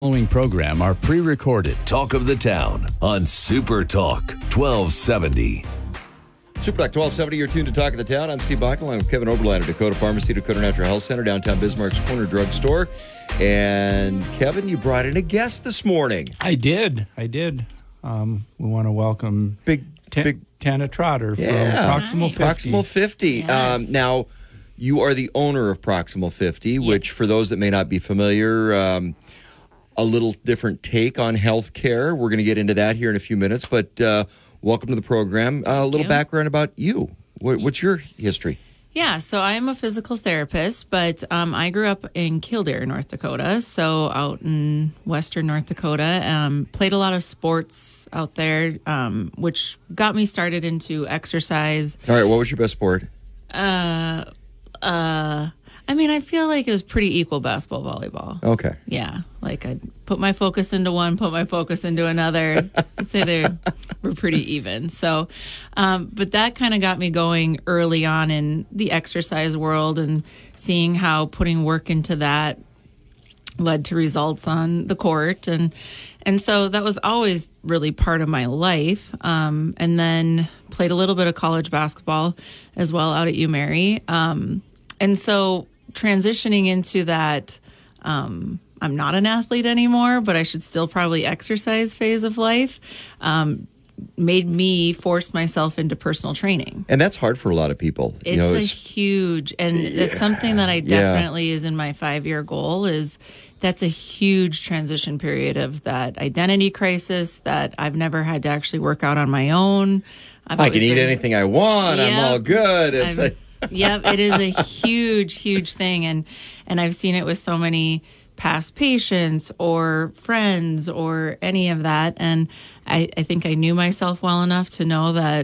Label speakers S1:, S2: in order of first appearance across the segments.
S1: Following program are pre-recorded.
S2: Talk of the Town on Super Talk 1270.
S3: Super Talk 1270, you're tuned to Talk of the Town. I'm Steve Bachman. I'm with Kevin Oberlein of Dakota Pharmacy, Dakota Natural Health Center, downtown Bismarck's Corner Drug Store. And Kevin, you brought in a guest this morning.
S4: I did. We want to welcome
S3: Big
S4: Tana Trotter from Proximal 50.
S3: Proximal 50.
S5: Yes.
S3: Now, you are the owner of Proximal 50, which for those that may not be familiar, a little different take on healthcare. We're going to get into that here in a few minutes, but welcome to the program. A little background about you. What's your history?
S5: Yeah, so I am a physical therapist, but I grew up in Kildare, North Dakota, so out in western North Dakota. Played a lot of sports out there, which got me started into exercise.
S3: All right, what was your best sport?
S5: I feel like it was pretty equal, basketball, volleyball.
S3: Okay.
S5: Yeah, like I'd put my focus into one, put my focus into another. I'd say they were pretty even. So, but that kind of got me going early on in the exercise world and seeing how putting work into that led to results on the court. And so that was always really part of my life. And then played a little bit of college basketball as well out at UMary. And so transitioning into that, I'm not an athlete anymore, but I should still probably exercise phase of life, made me force myself into personal training.
S3: And that's hard for a lot of people.
S5: It's huge, and it's something that I definitely is in my 5-year goal that's a huge transition period of that identity crisis that I've never had to actually work out on my own.
S3: I can eat anything I want. I'm all good.
S5: Yep, it is a huge, huge thing. And I've seen it with so many past patients or friends or any of that. And I think I knew myself well enough to know that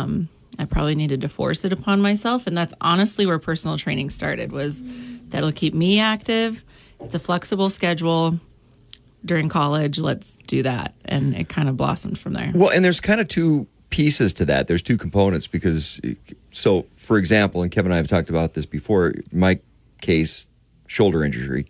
S5: I probably needed to force it upon myself. And that's honestly where personal training started, was that'll keep me active. It's a flexible schedule. During college, let's do that. And it kind of blossomed from there.
S3: Well, and there's kind of two pieces to that. There's two components because, so for example, and Kevin and I have talked about this before, my case, shoulder injury,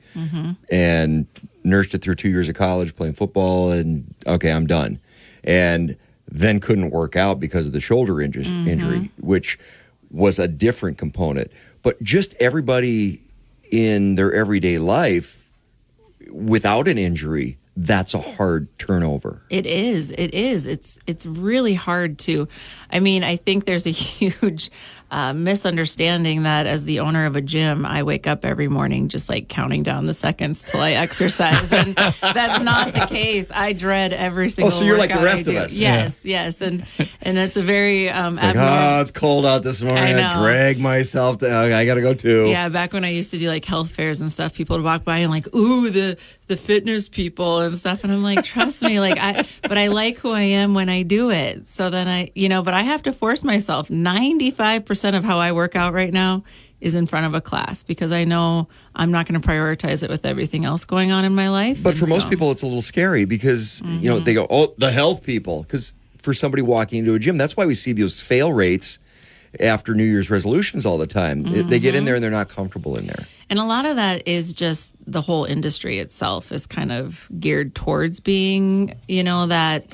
S3: and nursed it through 2 years of college playing football, and okay, I'm done. And then couldn't work out because of the shoulder injury, which was a different component. But just everybody in their everyday life without an injury, that's a hard turnover.
S5: It is. It's really hard to, I think there's a huge misunderstanding that as the owner of a gym, I wake up every morning just like counting down the seconds till I exercise. And that's not the case. I dread every single
S3: so you're like the rest of us.
S5: Yes. And that's a very
S3: it's cold out this morning. I drag myself down. I got to go too.
S5: Yeah, back when I used to do like health fairs and stuff, people would walk by and like, ooh, the fitness people and stuff. And I'm like, trust me, but I like who I am when I do it. So then but I have to force myself. 95% of how I work out right now is in front of a class because I know I'm not going to prioritize it with everything else going on in my life.
S3: But for most people, it's a little scary because, they go, oh, the health people. Because for somebody walking into a gym, that's why we see those fail rates after New Year's resolutions all the time. They get in there and they're not comfortable in there.
S5: And a lot of that is just the whole industry itself is kind of geared towards being, that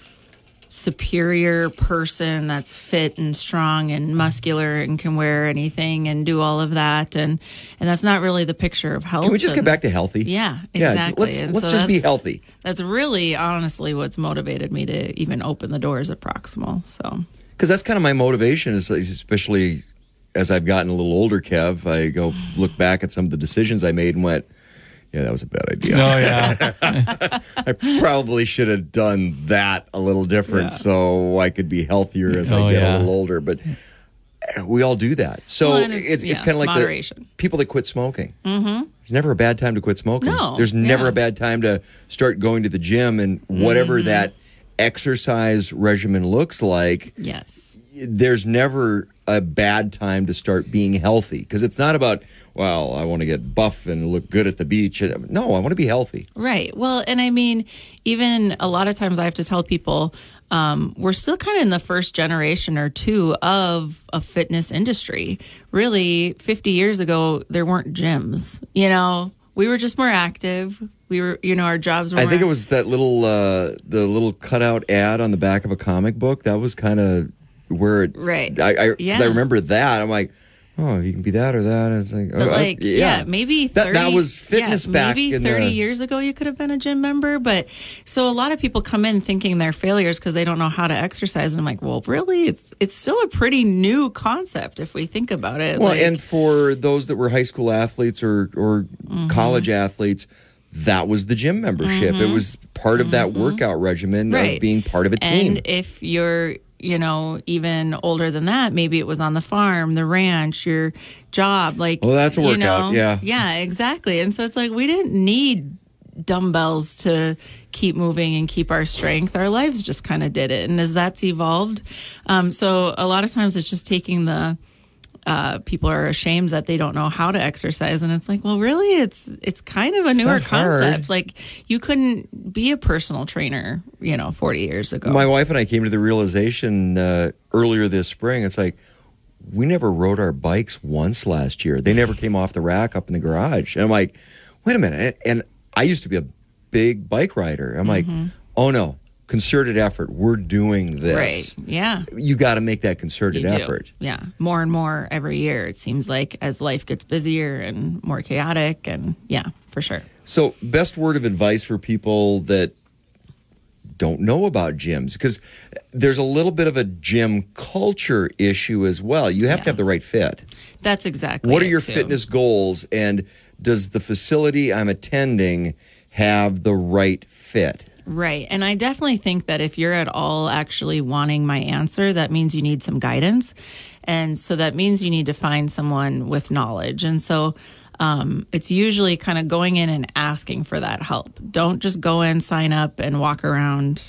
S5: superior person that's fit and strong and muscular and can wear anything and do all of that. And that's not really the picture of health.
S3: Can we just get back to healthy?
S5: Yeah, exactly.
S3: Yeah, let's just be healthy.
S5: That's really honestly what's motivated me to even open the doors at Proximal. So,
S3: because that's kind of my motivation, is especially as I've gotten a little older, Kev, I go look back at some of the decisions I made and went, yeah, that was a bad idea.
S4: Oh, yeah.
S3: I probably should have done that a little different so I could be healthier as I get a little older. But we all do that. So it's kind of like
S5: moderation.
S3: The people that quit smoking. Mm-hmm. There's never a bad time to quit smoking.
S5: No.
S3: There's never a bad time to start going to the gym and whatever that exercise regimen looks like.
S5: Yes.
S3: There's never a bad time to start being healthy because it's not about, well, I want to get buff and look good at the beach. No, I want to be healthy.
S5: Right. Well, and even a lot of times I have to tell people we're still kind of in the first generation or two of a fitness industry. Really, 50 years ago, there weren't gyms. we were just more active. We were, our jobs were
S3: I
S5: more,
S3: think it was that little the little cutout ad on the back of a comic book. That was kind of where it.
S5: Right.
S3: 'Cause I remember that. I'm like, oh, you can be that or that. And it's like,
S5: but maybe 30,
S3: that was fitness back
S5: maybe
S3: in
S5: 30 years ago you could have been a gym member. But so a lot of people come in thinking they're failures because they don't know how to exercise. And I'm like, well, really, it's still a pretty new concept if we think about it.
S3: Well, and for those that were high school athletes or college athletes, that was the gym membership. It was part of that workout regimen of being part of a team.
S5: And if you're even older than that, maybe it was on the farm, the ranch, your job, well,
S3: that's a workout.
S5: Yeah, exactly. And so it's like we didn't need dumbbells to keep moving and keep our strength. Our lives just kind of did it. And as that's evolved, so a lot of times it's just taking the people are ashamed that they don't know how to exercise, and it's like, well, really, it's kind of a newer concept. Like, you couldn't be a personal trainer, 40 years ago.
S3: My wife and I came to the realization earlier this spring. It's like, we never rode our bikes once last year. They never came off the rack up in the garage. And I'm like, wait a minute. And I used to be a big bike rider. I'm like, oh no. Concerted effort. We're doing this.
S5: Right. Yeah.
S3: You got to make that concerted effort.
S5: Yeah. More and more every year, it seems like, as life gets busier and more chaotic. And yeah, for sure.
S3: So, best word of advice for people that don't know about gyms, because there's a little bit of a gym culture issue as well. You have to have the right fit.
S5: That's exactly
S3: What are your fitness goals? And does the facility I'm attending have the right fit?
S5: Right. And I definitely think that if you're at all actually wanting my answer, that means you need some guidance. And so that means you need to find someone with knowledge. And so it's usually kind of going in and asking for that help. Don't just go in, sign up, and walk around,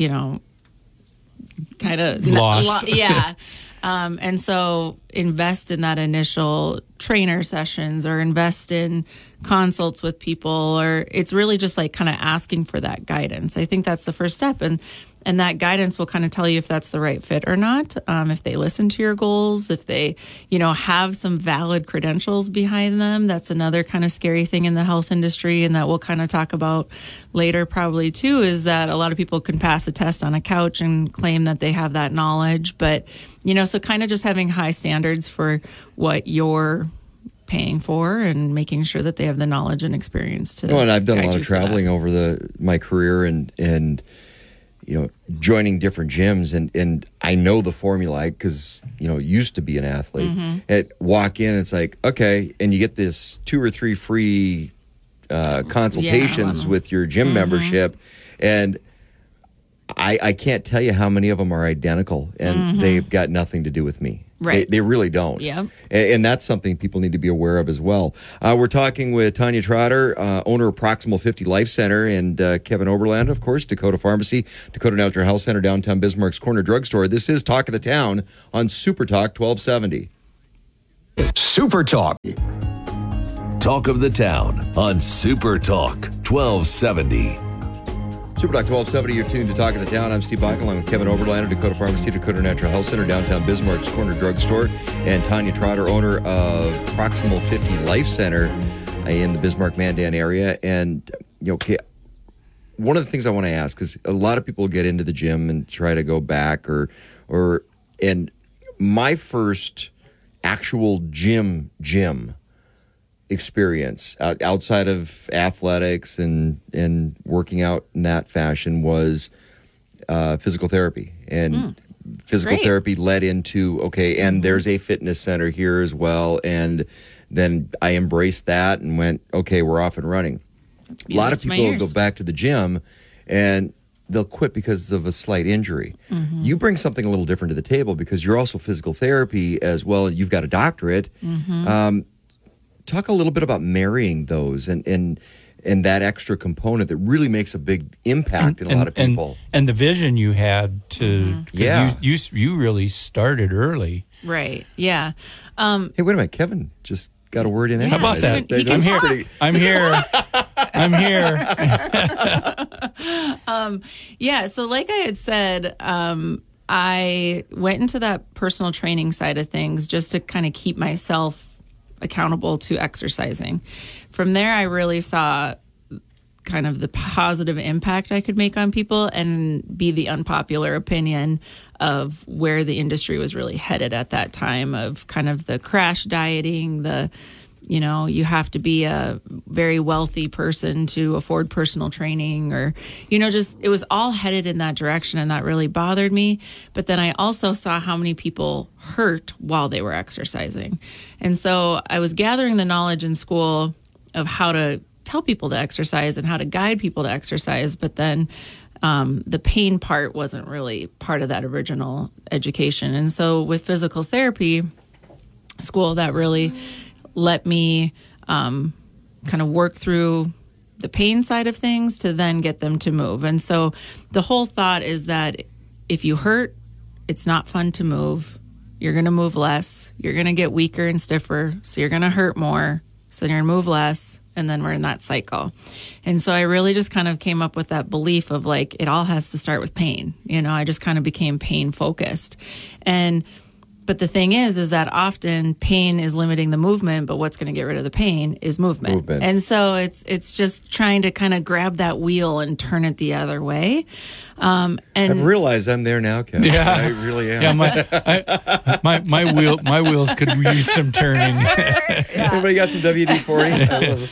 S5: kind of
S4: lost.
S5: Yeah. And so invest in that initial trainer sessions, or invest in consults with people, or it's really just like kind of asking for that guidance. I think that's the first step. And that guidance will kind of tell you if that's the right fit or not, if they listen to your goals, if they, have some valid credentials behind them. That's another kind of scary thing in the health industry, and that we'll kind of talk about later probably too, is that a lot of people can pass a test on a couch and claim that they have that knowledge. But, so kind of just having high standards for what you're paying for and making sure that they have the knowledge and experience to.
S3: Well, and I've done a lot of traveling over my career and joining different gyms, and I know the formula because, used to be an athlete. Walk in, it's like, okay, and you get this 2 or 3 free consultations with your gym membership, and I can't tell you how many of them are identical, and they've got nothing to do with me.
S5: Right.
S3: They really don't.
S5: Yep.
S3: And that's something people need to be aware of as well. We're talking with Tanya Trotter, owner of Proximal 50 Life Center, and Kevin Oberland, of course, Dakota Pharmacy, Dakota Natural Health Center, downtown Bismarck's Corner Drugstore. This is Talk of the Town on Super Talk 1270.
S2: Super Talk. Talk of the Town on Super Talk 1270.
S3: Super Talk 1270, you're tuned to Talk of the Town. I'm Steve Bach, along with Kevin Oberlander, Dakota Pharmacy, Dakota Natural Health Center, downtown Bismarck's Corner Drugstore, and Tanya Trotter, owner of Proximal 50 Life Center in the Bismarck-Mandan area. And, one of the things I want to ask, because a lot of people get into the gym and try to go back, and my first actual gym experience outside of athletics and working out in that fashion was physical therapy. And physical therapy led into, and there's a fitness center here as well. And then I embraced that and went, we're off and running. A lot of people go back to the gym and they'll quit because of a slight injury. You bring something a little different to the table because you're also physical therapy as well. You've got a doctorate. Talk a little bit about marrying those and that extra component that really makes a big impact in a lot of people.
S4: And the vision you had to, you really started early.
S5: Right. Yeah.
S3: Hey, wait a minute. Kevin just got a word in.
S4: How about that? I'm here.
S5: So like I had said, I went into that personal training side of things just to kind of keep myself accountable to exercising. From there, I really saw kind of the positive impact I could make on people and be the unpopular opinion of where the industry was really headed at that time, of kind of the crash dieting, you have to be a very wealthy person to afford personal training, or, just it was all headed in that direction, and that really bothered me. But then I also saw how many people hurt while they were exercising. And so I was gathering the knowledge in school of how to tell people to exercise and how to guide people to exercise, but then the pain part wasn't really part of that original education. And so with physical therapy school, that really let me kind of work through the pain side of things to then get them to move. And so the whole thought is that if you hurt, it's not fun to move. You're going to move less. You're going to get weaker and stiffer. So you're going to hurt more. So you're going to move less. And then we're in that cycle. And so I really just kind of came up with that belief of like, it all has to start with pain. I just kind of became pain focused. But the thing is that often pain is limiting the movement, but what's going to get rid of the pain is movement. And so it's just trying to kind of grab that wheel and turn it the other way. And
S3: I've realized I'm there now, Kevin.
S4: Yeah.
S3: I really am.
S4: Yeah, my wheels could use some turning.
S3: Everybody got some WD-40?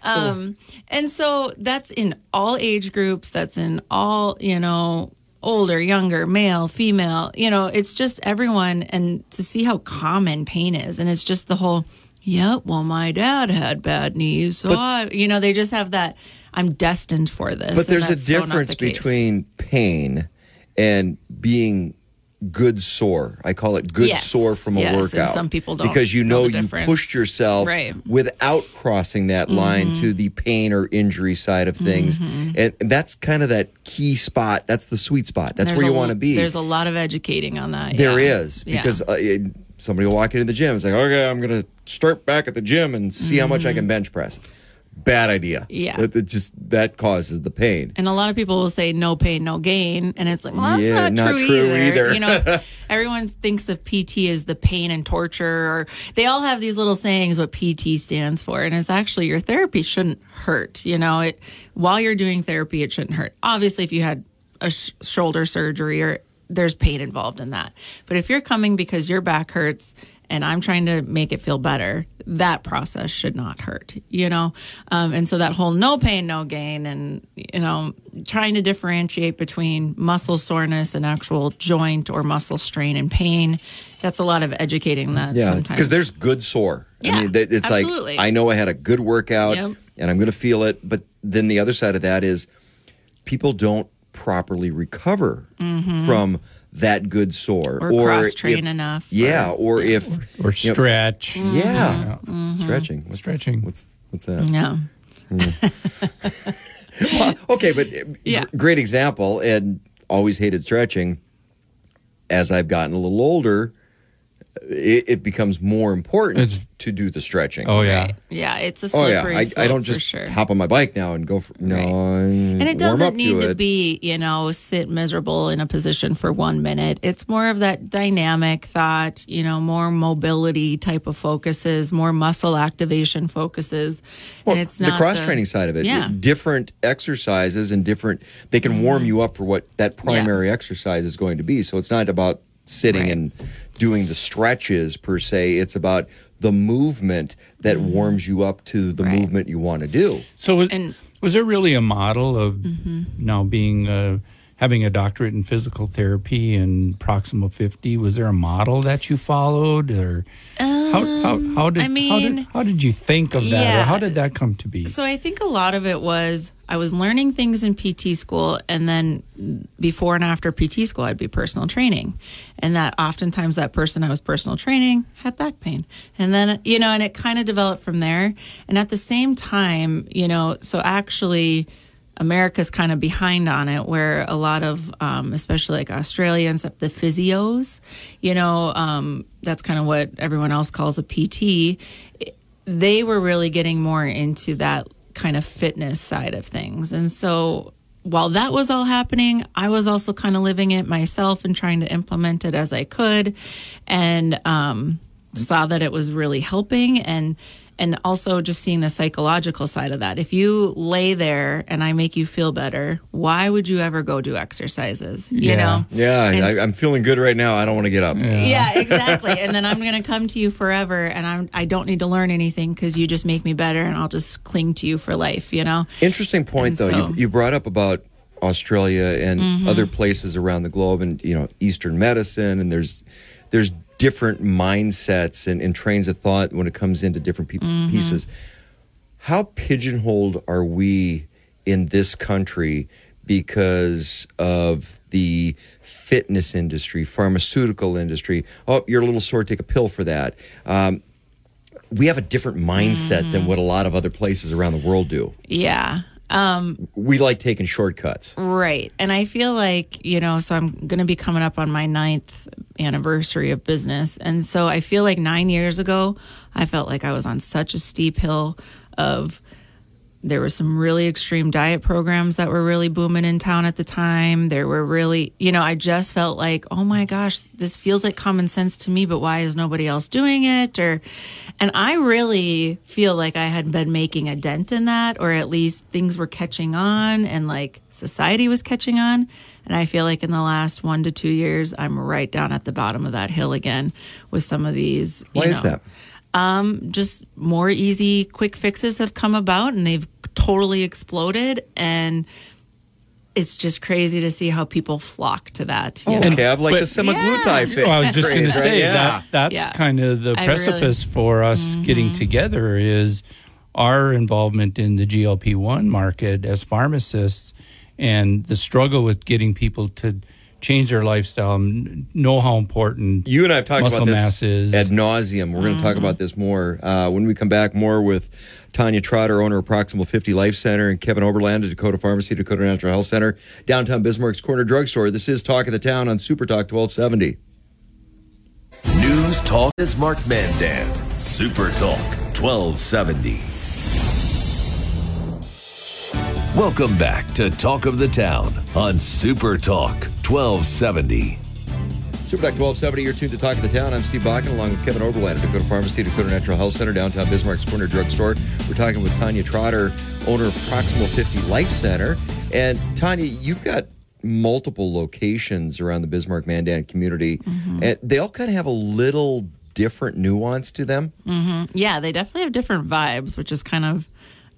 S5: And so that's in all age groups. That's in all, older, younger, male, female, it's just everyone. And to see how common pain is. And it's just the whole, my dad had bad knees. So they just have that, I'm destined for this.
S3: But there's a difference between pain and being good sore. I call it good sore from a workout. And
S5: some people don't.
S3: Because you pushed yourself without crossing that line to the pain or injury side of things. And that's kind of that key spot. That's the sweet spot. That's where you want to be.
S5: There's a lot of educating on that.
S3: There is. Because somebody will walk into the gym. It's like, okay, I'm going to start back at the gym and see how much I can bench press. Bad idea.
S5: Yeah.
S3: That causes the pain.
S5: And a lot of people will say no pain, no gain. And it's like, well, that's not true either. Everyone thinks of PT as the pain and torture, or they all have these little sayings what PT stands for. And it's actually your therapy shouldn't hurt. While you're doing therapy, it shouldn't hurt. Obviously, if you had a shoulder surgery, or there's pain involved in that. But if you're coming because your back hurts and I'm trying to make it feel better, that process should not hurt, And so that whole no pain, no gain, and, trying to differentiate between muscle soreness and actual joint or muscle strain and pain, that's a lot of educating that sometimes.
S3: Because there's good sore.
S5: Yeah,
S3: I mean, it's
S5: absolutely.
S3: like, I know I had a good workout and I'm going to feel it. But then the other side of that is people don't properly recover from that good sore,
S5: or cross-train enough,
S4: or stretch.
S3: Stretching.
S4: Stretching.
S3: What's that?
S5: Yeah.
S3: Well, okay, but great example. And always hated stretching. As I've gotten a little older, it becomes more important to do the stretching.
S4: Oh, yeah.
S5: Right. Yeah, it's a slippery slope.
S3: I don't just hop on my bike now and go for,
S5: and it doesn't need to be, sit miserable in a position for 1 minute. It's more of that dynamic thought, more mobility type of focuses, more muscle activation focuses.
S3: Well,
S5: and it's not
S3: the cross-training side of it. Different exercises and they can warm you up for what that primary exercise is going to be. So it's not about sitting and doing the stretches per se. It's about the movement that warms you up to the movement you want to do.
S4: So was there really a model of now being having a doctorate in physical therapy and Proximal 50? Was there a model that you followed, or how did you think of that, or how did that come to be?
S5: So I think a lot of it was I was learning things in PT school, and then before and after PT school, I'd be personal training. And that oftentimes that person I was personal training had back pain. And then, and it kind of developed from there. And at the same time, so actually America's kind of behind on it, where a lot of, especially like Australians, the physios, that's kind of what everyone else calls a PT. They were really getting more into that kind of fitness side of things. And so while that was all happening, I was also kind of living it myself and trying to implement it as I could. And saw that it was really helping, and also just seeing the psychological side of that. If you lay there and I make you feel better, why would you ever go do exercises? You know?
S3: Yeah, I'm feeling good right now. I don't want to get up.
S5: Yeah, exactly. And then I'm going to come to you forever, and I don't need to learn anything because you just make me better, and I'll just cling to you for life, you know?
S3: Interesting point,
S5: And
S3: though.
S5: so-
S3: You brought up about Australia and other places around the globe, and Eastern medicine, and there's different mindsets and trains of thought when it comes into different pieces. How pigeonholed are we in this country because of the fitness industry, pharmaceutical industry? Oh, you're a little sore, take a pill for that. We have a different mindset than what a lot of other places around the world do.
S5: Yeah.
S3: We like taking shortcuts.
S5: Right. And I feel like, so I'm going to be coming up on my 9th anniversary of business. And so I feel like 9 years ago, I felt like I was on such a steep hill of, there were some really extreme diet programs that were really booming in town at the time. There were really, I just felt like, oh my gosh, this feels like common sense to me, but why is nobody else doing it? And I really feel like I had been making a dent in that, or at least things were catching on and like society was catching on. And I feel like in the last 1 to 2 years, I'm right down at the bottom of that hill again with some of these.
S3: Why is that?
S5: Just more easy, quick fixes have come about, and they've totally exploded. And it's just crazy to see how people flock to that. You know?
S3: Okay, I've like the semaglutide fix.
S4: Well, I was just going to
S3: craze,
S4: say
S3: right?
S4: that's
S5: Yeah.
S4: kind of the precipice for us getting together is our involvement in the GLP-1 market as pharmacists, and the struggle with getting people to change their lifestyle, know how important
S3: You and I have talked
S4: muscle
S3: about
S4: mass
S3: this
S4: is.
S3: ad nauseum. We're going to talk about this more when we come back. More with Tanya Trotter, owner of Proximal 50 Life Center, and Kevin Oberland of Dakota Pharmacy, Dakota Natural Health Center, downtown Bismarck's Corner Drugstore. This is Talk of the Town on Super Talk 1270.
S2: News Talk is Mark Mandan. Super Talk 1270. Welcome back to Talk of the Town on Super Talk 1270.
S3: Super Talk 1270, you're tuned to Talk of the Town. I'm Steve Bakken, along with Kevin Oberland of Dakota Pharmacy, Dakota Natural Health Center, downtown Bismarck's Corner Drugstore. We're talking with Tanya Trotter, owner of Proximal 50 Life Center. And Tanya, you've got multiple locations around the Bismarck-Mandan community, and they all kind of have a little different nuance to them.
S5: Yeah, they definitely have different vibes, which is kind of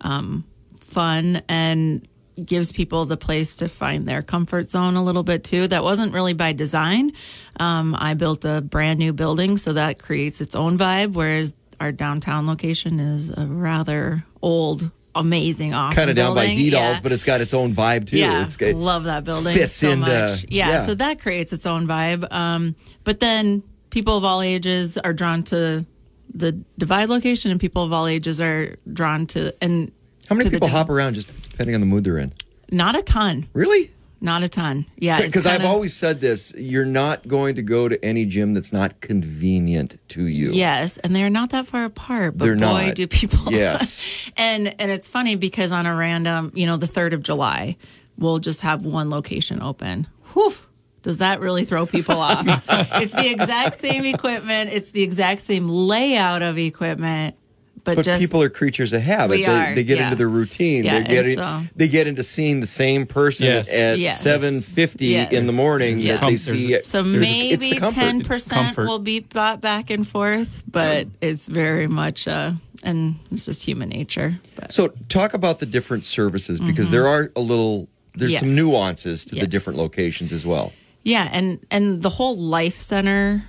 S5: fun and gives people the place to find their comfort zone a little bit too. That wasn't really by design. I built a brand new building, so that creates its own vibe, whereas our downtown location is a rather old, amazing, awesome
S3: Kind of down by
S5: building.
S3: Hedalls, but it's got its own vibe too.
S5: Yeah,
S3: It
S5: love that building
S3: fits
S5: so
S3: into-
S5: much.
S3: yeah.
S5: So that creates its own vibe. But then people of all ages are drawn to the Divide location, and people of all ages are drawn to and
S3: How many
S5: to the
S3: people
S5: down-
S3: hop around just depending on the mood they're in?
S5: Not a ton.
S3: Really?
S5: Not a ton. Yeah, it's
S3: Because I've
S5: kinda-
S3: always said this, you're not going to go to any gym that's not convenient to you.
S5: Yes, and they're not that far apart, but
S3: They're
S5: boy,
S3: not.
S5: do people.
S3: Yes.
S5: and it's funny because on a random, the 3rd of July, we'll just have one location open. Whew. Does that really throw people off? It's the exact same equipment. It's the exact same layout of equipment.
S3: But
S5: just
S3: people are creatures of habit.
S5: We
S3: They
S5: are,
S3: get
S5: yeah.
S3: into their routine.
S5: Yeah,
S3: They get into seeing the same person
S4: Yes.
S3: at
S5: Yes.
S3: 7:50
S5: Yes.
S3: in the morning
S5: Yeah.
S3: that they
S4: There's
S3: see.
S5: So
S3: It's
S5: maybe
S3: the comfort.
S5: 10%
S4: comfort.
S5: will be bought back and forth, but it's very much, and it's just human nature. But.
S3: So talk about the different services, because there's
S5: Yes.
S3: some nuances to the
S5: Yes.
S3: different locations as well.
S5: Yeah, and the whole Life Center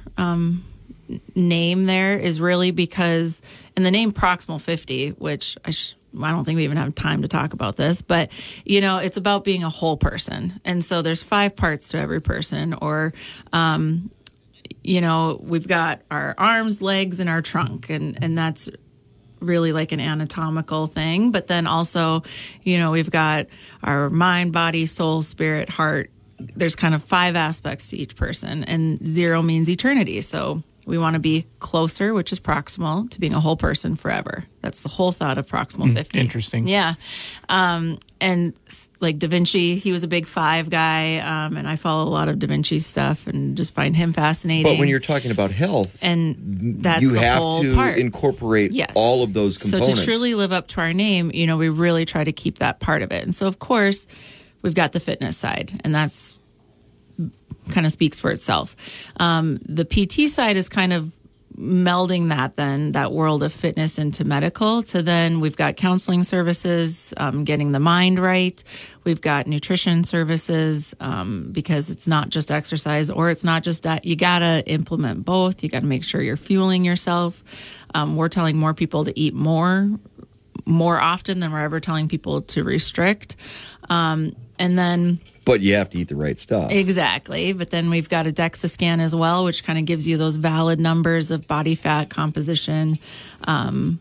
S5: name there is really because, and the name Proximal 50, which I don't think we even have time to talk about this, but it's about being a whole person, and so there's 5 parts to every person, or we've got our arms, legs, and our trunk, and that's really like an anatomical thing. But then also, we've got our mind, body, soul, spirit, heart. There's kind of 5 aspects to each person, and 0 means eternity. So We want to be closer, which is proximal, to being a whole person forever. That's the whole thought of Proximal 50.
S4: Interesting.
S5: Yeah. And like Da Vinci, he was a big 5 guy, and I follow a lot of Da Vinci's stuff and just find him fascinating.
S3: But when you're talking about health,
S5: and that's
S3: you
S5: the
S3: have
S5: whole
S3: to
S5: part.
S3: incorporate
S5: Yes.
S3: all of those components.
S5: So to truly live up to our name, we really try to keep that part of it. And so, of course, we've got the fitness side, and that's kind of speaks for itself. The PT side is kind of melding that world of fitness into medical. To then we've got counseling services, getting the mind right. We've got nutrition services, because it's not just exercise or it's not just that. You got to implement both. You got to make sure you're fueling yourself. We're telling more people to eat more often than we're ever telling people to restrict. And then...
S3: But you have to eat the right stuff.
S5: Exactly. But then we've got a DEXA scan as well, which kind of gives you those valid numbers of body fat composition. And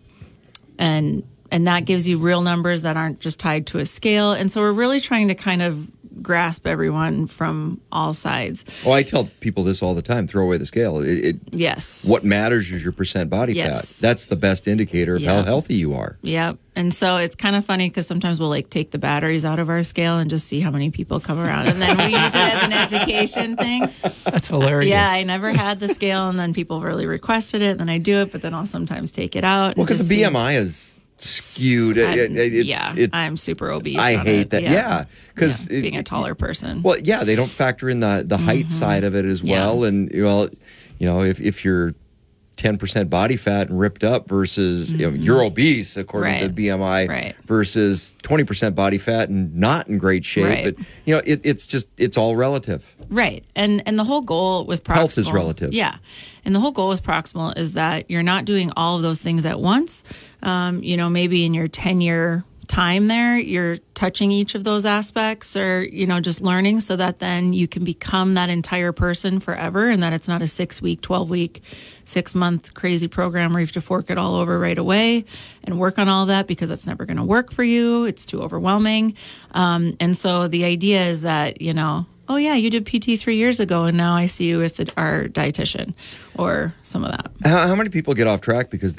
S5: that gives you real numbers that aren't just tied to a scale. And so we're really trying to kind of grasp everyone from all sides.
S3: Oh, I tell people this all the time. Throw away the scale.
S5: Yes.
S3: What matters is your percent body fat. That's the best indicator of how healthy you are.
S5: Yep. And so it's kind of funny because sometimes we'll take the batteries out of our scale and just see how many people come around. And then we use it as an education thing.
S4: That's hilarious.
S5: Yeah, I never had the scale, and then people really requested it. Then I do it, but then I'll sometimes take it out.
S3: Well, because the BMI is skewed.
S5: I'm super obese.
S3: I hate that. Yeah, because
S5: being a taller person.
S3: Well, yeah, they don't factor in the height side of it as well. And if you're 10% body fat and ripped up versus you're obese according to the BMI versus 20% body fat and not in great shape. But it's all relative.
S5: Right. And the whole goal with Proximal,
S3: health is relative.
S5: Yeah. And the whole goal with Proximal is that you're not doing all of those things at once. Maybe in your 10-year time there, you're touching each of those aspects or, just learning so that then you can become that entire person forever, and that it's not a 6-week, 12-week, 6-month crazy program where you have to fork it all over right away and work on all that because it's never going to work for you. It's too overwhelming. And so the idea is that, oh yeah, you did PT 3 years ago and now I see you with our dietitian or some of that.
S3: How many people get off track because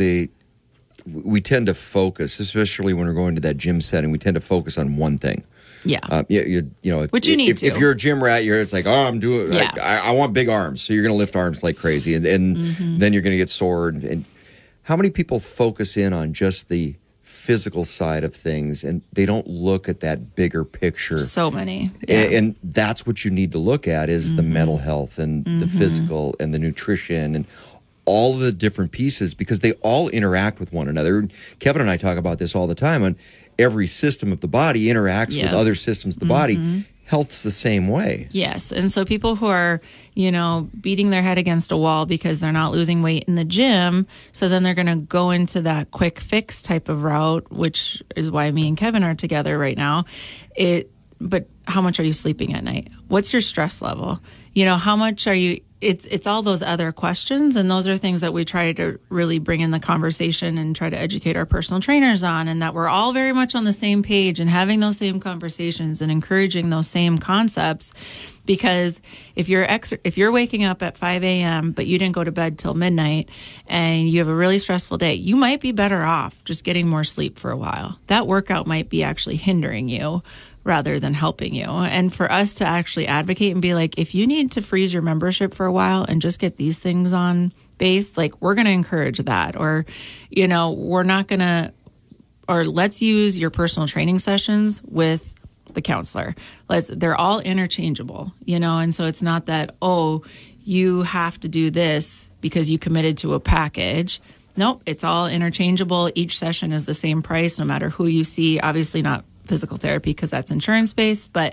S3: we tend to focus, especially when we're going to that gym setting, we tend to focus on one thing.
S5: Yeah.
S3: Which you need to. If you're a gym rat, it's like, oh, I'm doing, I want big arms. So you're going to lift arms like crazy. And then you're going to get sore. And how many people focus in on just the physical side of things and they don't look at that bigger picture?
S5: So many.
S3: Yeah. And that's what you need to look at is the mental health and the physical and the nutrition and all the different pieces, because they all interact with one another. Kevin and I talk about this all the time. On every system of the body interacts with other systems of the body. Health's the same way.
S5: Yes. And so people who are, beating their head against a wall because they're not losing weight in the gym, so then they're going to go into that quick fix type of route, which is why me and Kevin are together right now. But how much are you sleeping at night? What's your stress level? How much are you... It's all those other questions, and those are things that we try to really bring in the conversation and try to educate our personal trainers on, and that we're all very much on the same page and having those same conversations and encouraging those same concepts. Because if you're waking up at 5 a.m. but you didn't go to bed till midnight and you have a really stressful day, you might be better off just getting more sleep for a while. That workout might be actually hindering you rather than helping you. And for us to actually advocate and be like, if you need to freeze your membership for a while and just get these things on base, we're going to encourage that. Or, we're not going to, or let's use your personal training sessions with the counselor. They're all interchangeable, and so it's not that, oh, you have to do this because you committed to a package. Nope, it's all interchangeable. Each session is the same price no matter who you see. Obviously not physical therapy because that's insurance-based, but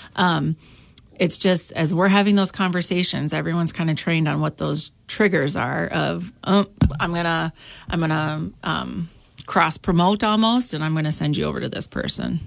S5: it's just as we're having those conversations, everyone's kind of trained on what those triggers are of, I'm gonna cross promote almost, and I'm gonna send you over to this person.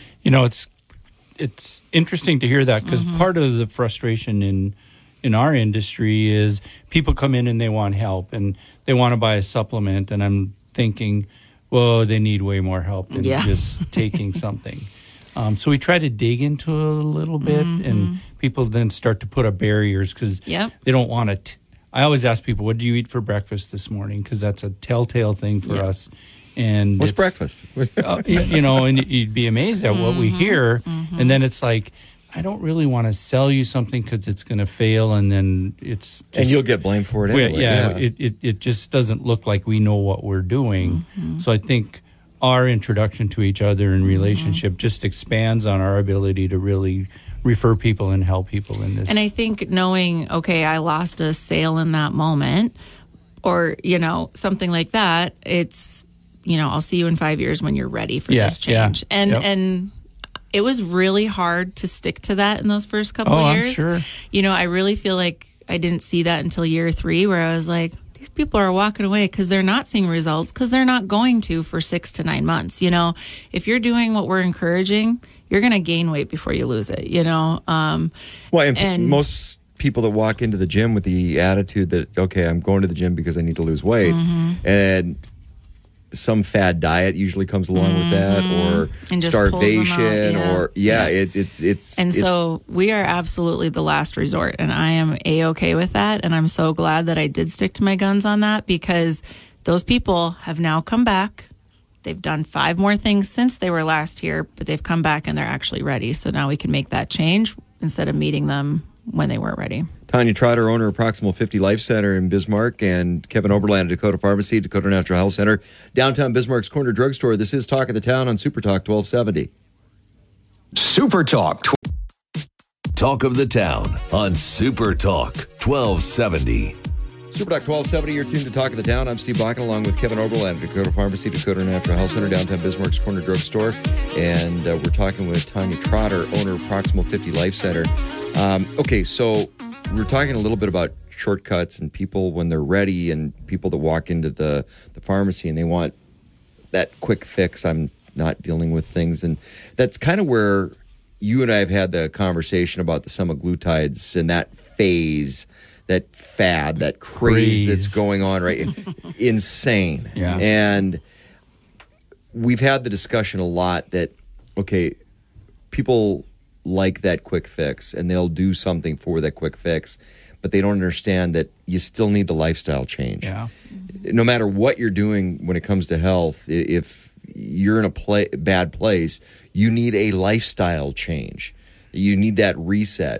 S4: It's interesting to hear that because part of the frustration in our industry is people come in and they want help and they want to buy a supplement, and I'm thinking, well, they need way more help than just taking something. So we try to dig into it a little bit, and people then start to put up barriers because they don't want I always ask people, what did you eat for breakfast this morning? Because that's a telltale thing for us. And
S3: what's breakfast?
S4: You know, and you'd be amazed at what we hear. And then it's like, I don't really want to sell you something because it's going to fail, and then it's just,
S3: and you'll get blamed for it anyway.
S4: It just doesn't look like we know what we're doing. So I think our introduction to each other and relationship just expands on our ability to really refer people and help people in this.
S5: And I think knowing, okay, I lost a sale in that moment, or, you know, something like that, it's, you know, I'll see you in 5 years when you're ready for this change. And it was really hard to stick to that in those first couple of years.
S4: I'm sure.
S5: You know, I really feel like I didn't see that until year 3, where I was like, these people are walking away because they're not seeing results, because they're not going to for 6 to 9 months. You know, if you're doing what we're encouraging, you're going to gain weight before you lose it, you know.
S3: And most people that walk into the gym with the attitude that, okay, I'm going to the gym because I need to lose weight, and some fad diet usually comes along with that, or
S5: and just
S3: starvation, or
S5: so we are absolutely the last resort, and I am A-okay with that, and I'm so glad that I did stick to my guns on that, because those people have now come back. They've done 5 more things since they were last here, but they've come back and they're actually ready. So now we can make that change instead of meeting them when they weren't ready.
S3: Tanya Trotter, owner of Proximal 50 Life Center in Bismarck, and Kevin Oberland of Dakota Pharmacy, Dakota Natural Health Center, downtown Bismarck's Corner Drugstore. This is Talk of the Town on Super Talk 1270.
S2: Super Talk. Talk of the Town on Super Talk 1270.
S3: Super Talk 1270, you're tuned to Talk of the Town. I'm Steve Bakken, along with Kevin Oberland of Dakota Pharmacy, Dakota Natural Health Center, downtown Bismarck's Corner Drugstore. And we're talking with Tanya Trotter, owner of Proximal 50 Life Center. Okay, so we're talking a little bit about shortcuts and people when they're ready, and people that walk into the pharmacy and they want that quick fix. I'm not dealing with things. And that's kind of where you and I have had the conversation about the semaglutides and that phase, that fad, that craze that's going on, right? Insane.
S4: Yeah.
S3: And we've had the discussion a lot that, okay, people like that quick fix and they'll do something for that quick fix, but they don't understand that you still need the lifestyle change.
S4: Yeah.
S3: No matter what you're doing when it comes to health, if you're in a bad place, you need a lifestyle change. You need that reset.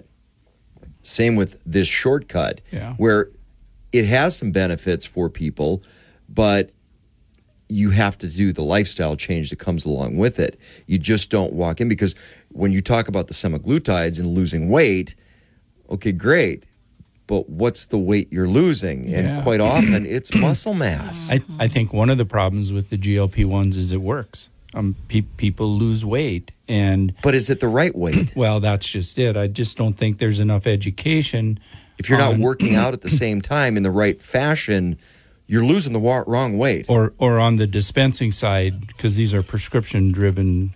S3: Same with this shortcut, where it has some benefits for people, but you have to do the lifestyle change that comes along with it. You just don't walk in, because when you talk about the semaglutides and losing weight, okay, great, but what's the weight you're losing? And quite often it's muscle mass.
S4: I think one of the problems with the GLP-1s is it works. People lose weight. But
S3: is it the right weight?
S4: Well, that's just it. I just don't think there's enough education.
S3: If you're not working out at the same time in the right fashion, you're losing the wrong weight.
S4: Or on the dispensing side, because these are prescription-driven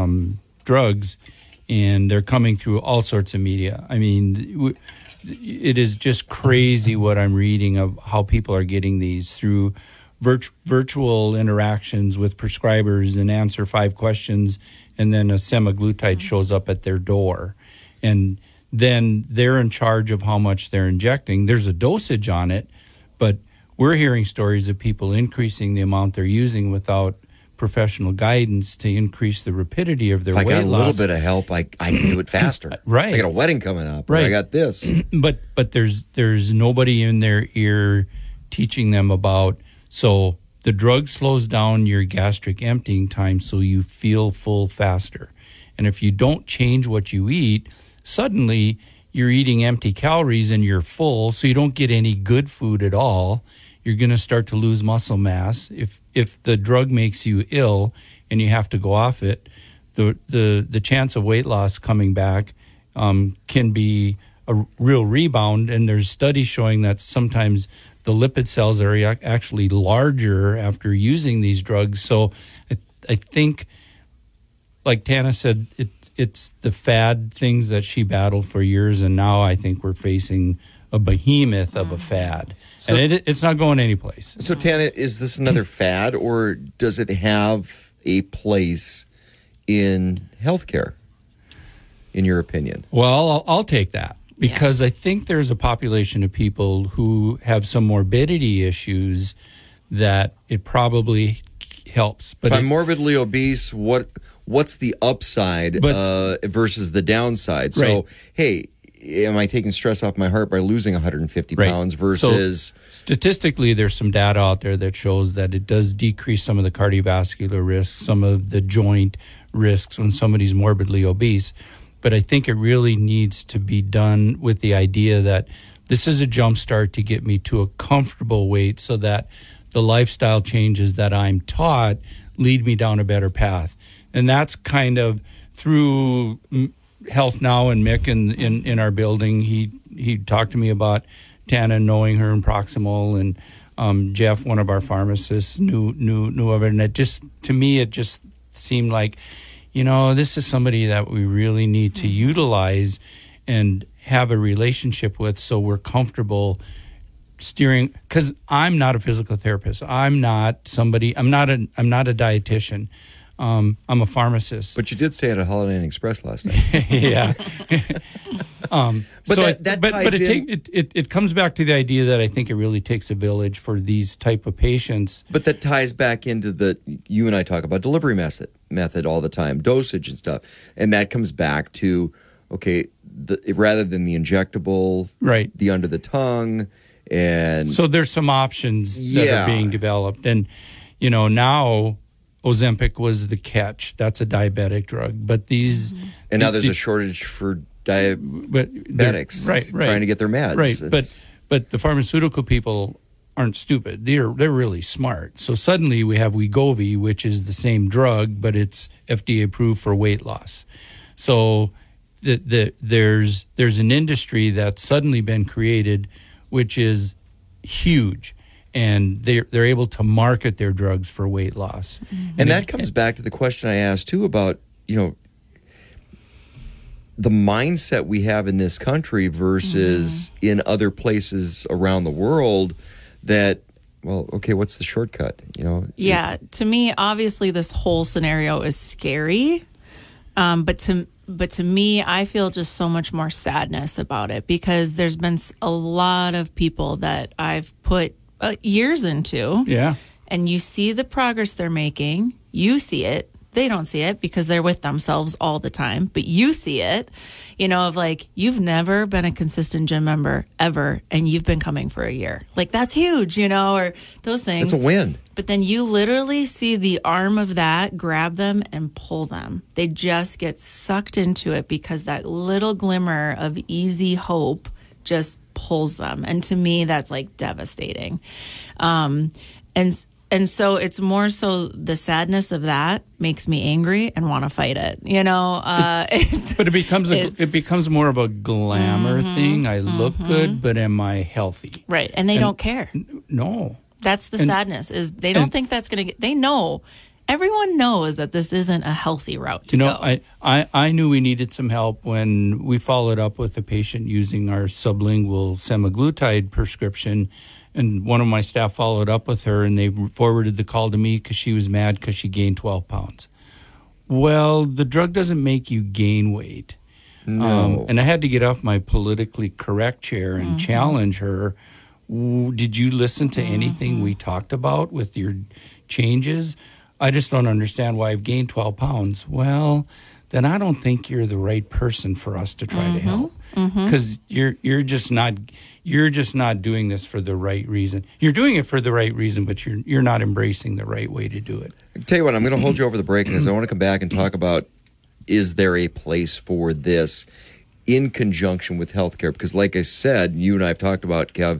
S4: drugs, and they're coming through all sorts of media. I mean, it is just crazy what I'm reading of how people are getting these through virtual interactions with prescribers, and answer 5 questions, and then a semaglutide shows up at their door. And then they're in charge of how much they're injecting. There's a dosage on it, but we're hearing stories of people increasing the amount they're using without professional guidance to increase the rapidity of their weight loss.
S3: If I got a little bit of help, I can do it faster.
S4: Right.
S3: I got a wedding coming up.
S4: Right.
S3: I got this.
S4: But there's nobody in their ear teaching them about, so the drug slows down your gastric emptying time so you feel full faster. And if you don't change what you eat, suddenly you're eating empty calories and you're full, so you don't get any good food at all. You're going to start to lose muscle mass. If the drug makes you ill and you have to go off it, the chance of weight loss coming back can be a real rebound. And there's studies showing that sometimes the lipid cells are actually larger after using these drugs. So I think, like Tana said, it's the fad things that she battled for years, and now I think we're facing a behemoth of a fad. So, and it's not going anyplace.
S3: So, Tana, is this another fad, or does it have a place in healthcare, in your opinion?
S4: Well, I'll take that. Because I think there's a population of people who have some morbidity issues that it probably helps. But
S3: if I'm morbidly obese, what's the upside versus the downside? So, hey, am I taking stress off my heart by losing 150 pounds versus...
S4: So statistically, there's some data out there that shows that it does decrease some of the cardiovascular risks, some of the joint risks when somebody's morbidly obese. But I think it really needs to be done with the idea that this is a jump start to get me to a comfortable weight so that the lifestyle changes that I'm taught lead me down a better path. And that's kind of through Health Now and Mick in our building. He talked to me about Tana knowing her in Proximal, and Jeff, one of our pharmacists, knew of it. And it just, to me, it just seemed like, this is somebody that we really need to utilize and have a relationship with so we're comfortable steering, because I'm not a physical therapist. I'm not a dietitian. I'm a pharmacist.
S3: But you did stay at a Holiday Inn Express last night.
S4: Yeah. It comes back to the idea that I think it really takes a village for these type of patients.
S3: But that ties back into you and I talk about delivery method all the time, dosage and stuff. And that comes back to, okay, rather than the injectable, the under the tongue. And
S4: so there's some options that are being developed. And, now Ozempic was the catch. That's a diabetic drug. But these...
S3: And now there's a shortage for diabetics trying to get their meds.
S4: Right, but the pharmaceutical people aren't stupid. They're really smart. So suddenly we have Wegovy, which is the same drug, but it's FDA approved for weight loss. So there's an industry that's suddenly been created, which is huge. And they're able to market their drugs for weight loss.
S3: Mm-hmm. And that comes back to the question I asked, too, about, the mindset we have in this country versus in other places around the world that, well, okay, what's the shortcut?
S5: Yeah, to me, obviously, this whole scenario is scary. But to me, I feel just so much more sadness about it because there's been a lot of people that I've put years into. Yeah. And you see the progress they're making. You see it. They don't see it because they're with themselves all the time. But you see it, of like, you've never been a consistent gym member ever, and you've been coming for a year. Like, that's huge, or those things.
S3: That's a win.
S5: But then you literally see the arm of that grab them and pull them. They just get sucked into it because that little glimmer of easy hope just pulls them. And to me, that's like devastating. And so it's more so the sadness of that makes me angry and want to fight it.
S4: But it becomes more of a glamour thing. I look good, but am I healthy?
S5: Right, and they don't care.
S4: No,
S5: that's the sadness. Is they don't think that's going to get. They know. Everyone knows that this isn't a healthy route to go.
S4: I knew we needed some help when we followed up with a patient using our sublingual semaglutide prescription. And one of my staff followed up with her, and they forwarded the call to me because she was mad because she gained 12 pounds. Well, the drug doesn't make you gain weight.
S3: No.
S4: And I had to get off my politically correct chair and challenge her. Did you listen to anything we talked about with your changes? I just don't understand why I've gained 12 pounds. Well, then I don't think you're the right person for us to try to help because you're just not doing this for the right reason. You're doing it for the right reason, but you're not embracing the right way to do it.
S3: I tell you what, I'm going to hold you over the break, and I want to come back and talk about, is there a place for this in conjunction with healthcare? Because like I said, you and I have talked about, Kev,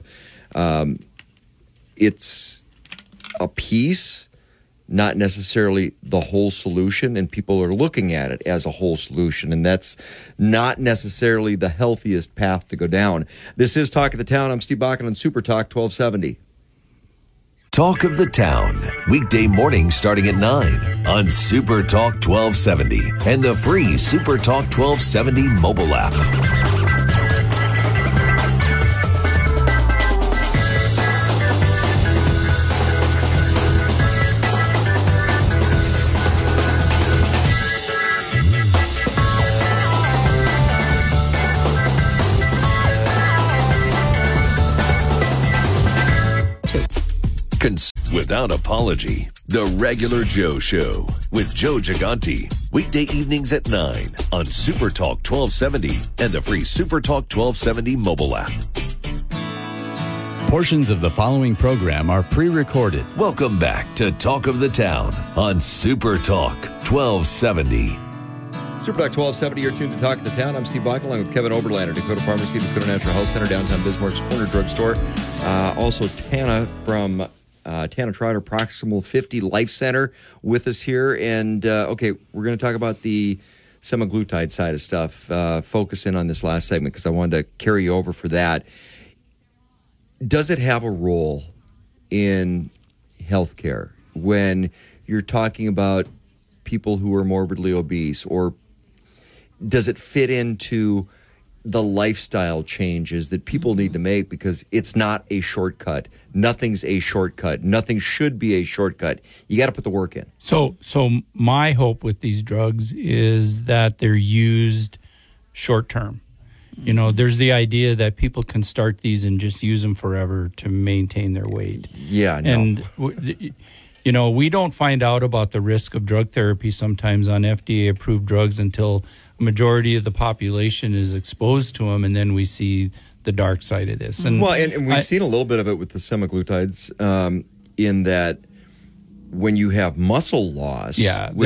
S3: it's a piece, not necessarily the whole solution, and people are looking at it as a whole solution, and that's not necessarily the healthiest path to go down. This is Talk of the Town. I'm Steve Bakken on Super Talk 1270.
S2: Talk of the Town, weekday mornings starting at 9 on Super Talk 1270 and the free Super Talk 1270 mobile app. Without apology, The Regular Joe Show with Joe Gigante. Weekday evenings at 9 on Super Talk 1270 and the free Super Talk 1270 mobile app.
S1: Portions of the following program are pre-recorded.
S2: Welcome back to Talk of the Town on Super Talk 1270.
S3: Super Talk 1270, you're tuned to Talk of the Town. I'm Steve Bach, along with Kevin Oberlander, Dakota Pharmacy, Dakota Natural Health Center, downtown Bismarck's Corner Drugstore. Also, Tana from Tana Trotter Proximal 50 Life Center with us here. And, okay, we're going to talk about the semaglutide side of stuff, focus in on this last segment because I wanted to carry you over for that. Does it have a role in healthcare when you're talking about people who are morbidly obese, or does it fit into the lifestyle changes that people need to make? Because it's not a shortcut. Nothing's a shortcut. Nothing should be a shortcut. You got to put the work in.
S4: So my hope with these drugs is that they're used short term. You know, there's the idea that people can start these and just use them forever to maintain their weight.
S3: Yeah, no.
S4: And you know, we don't find out about the risk of drug therapy sometimes on FDA-approved drugs until a majority of the population is exposed to them, and then we see the dark side of this. And
S3: and we've seen a little bit of it with the semaglutides in that when you have muscle loss,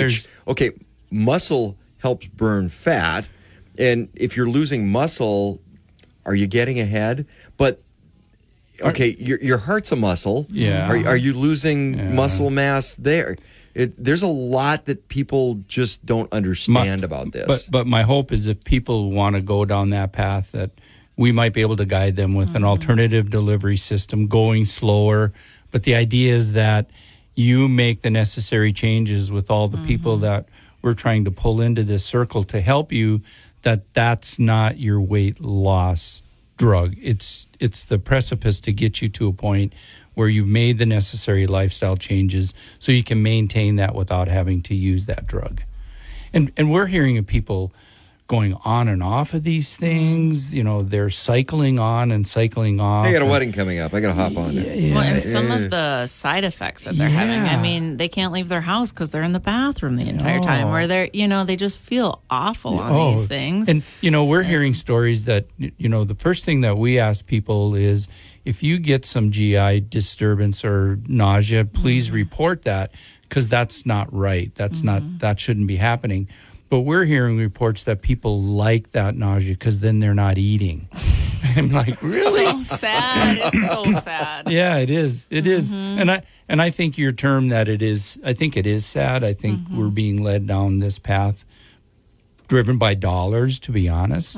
S3: muscle helps burn fat, and if you're losing muscle, are you getting ahead? But okay, your heart's a muscle.
S4: Yeah.
S3: Are you losing muscle mass there? There's a lot that people just don't understand about this.
S4: But my hope is if people want to go down that path, that we might be able to guide them with an alternative delivery system, going slower. But the idea is that you make the necessary changes with all the people that we're trying to pull into this circle to help you, that's not your weight loss drug. It's the precipice to get you to a point where you've made the necessary lifestyle changes so you can maintain that without having to use that drug. And we're hearing of people going on and off of these things. You know, they're cycling on and cycling off.
S3: I got a wedding coming up. I got to hop on it.
S5: Yeah. Well, and some of the side effects that they're having. I mean, they can't leave their house because they're in the bathroom the entire time, or they're, they just feel awful on these things.
S4: And, we're hearing stories that, the first thing that we ask people is, if you get some GI disturbance or nausea, please report that, because that's not right. That shouldn't be happening. But we're hearing reports that people like that nausea because then they're not eating. I'm like, really?
S5: So sad. It's so sad.
S4: Yeah, it is. It is. And I think your term that it is, I think it is sad. I think we're being led down this path driven by dollars, to be honest.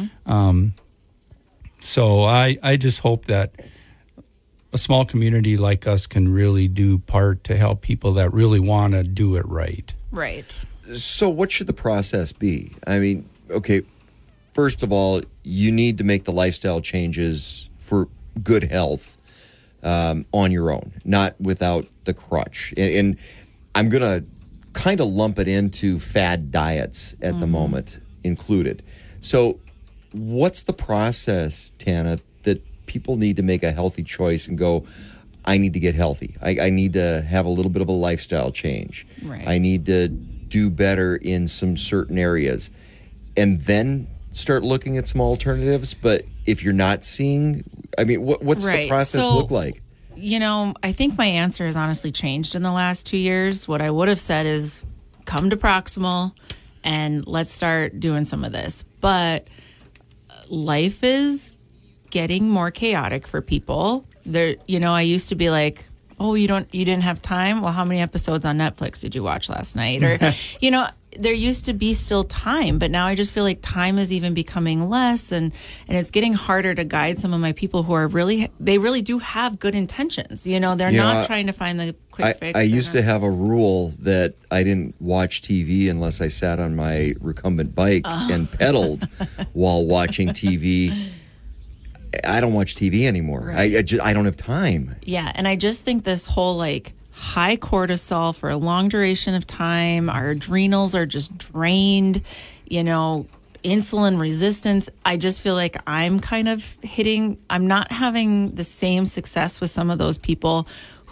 S4: So I just hope that a small community like us can really do part to help people that really want to do it right.
S5: Right.
S3: So what should the process be? I mean, okay, first of all, you need to make the lifestyle changes for good health on your own, not without the crutch. And I'm going to kind of lump it into fad diets at the moment included. So what's the process, Tana, that people need to make a healthy choice and go, I need to get healthy. I need to have a little bit of a lifestyle change.
S5: Right.
S3: I need to do better in some certain areas, and then start looking at some alternatives. But if you're not seeing, I mean, what's the process look like?
S5: I think my answer has honestly changed in the last 2 years. What I would have said is come to Proximal and let's start doing some of this. But life is getting more chaotic for people. There, I used to be like, oh, you didn't have time? Well, how many episodes on Netflix did you watch last night? Or, there used to be still time, but now I just feel like time is even becoming less, and it's getting harder to guide some of my people who are really do have good intentions. They're not trying to find the quick fix.
S3: I used to have a rule that I didn't watch TV unless I sat on my recumbent bike and pedaled while watching TV. I don't watch TV anymore. Right. I don't have time.
S5: Yeah, and I just think this whole high cortisol for a long duration of time, our adrenals are just drained, insulin resistance. I just feel like I'm not having the same success with some of those people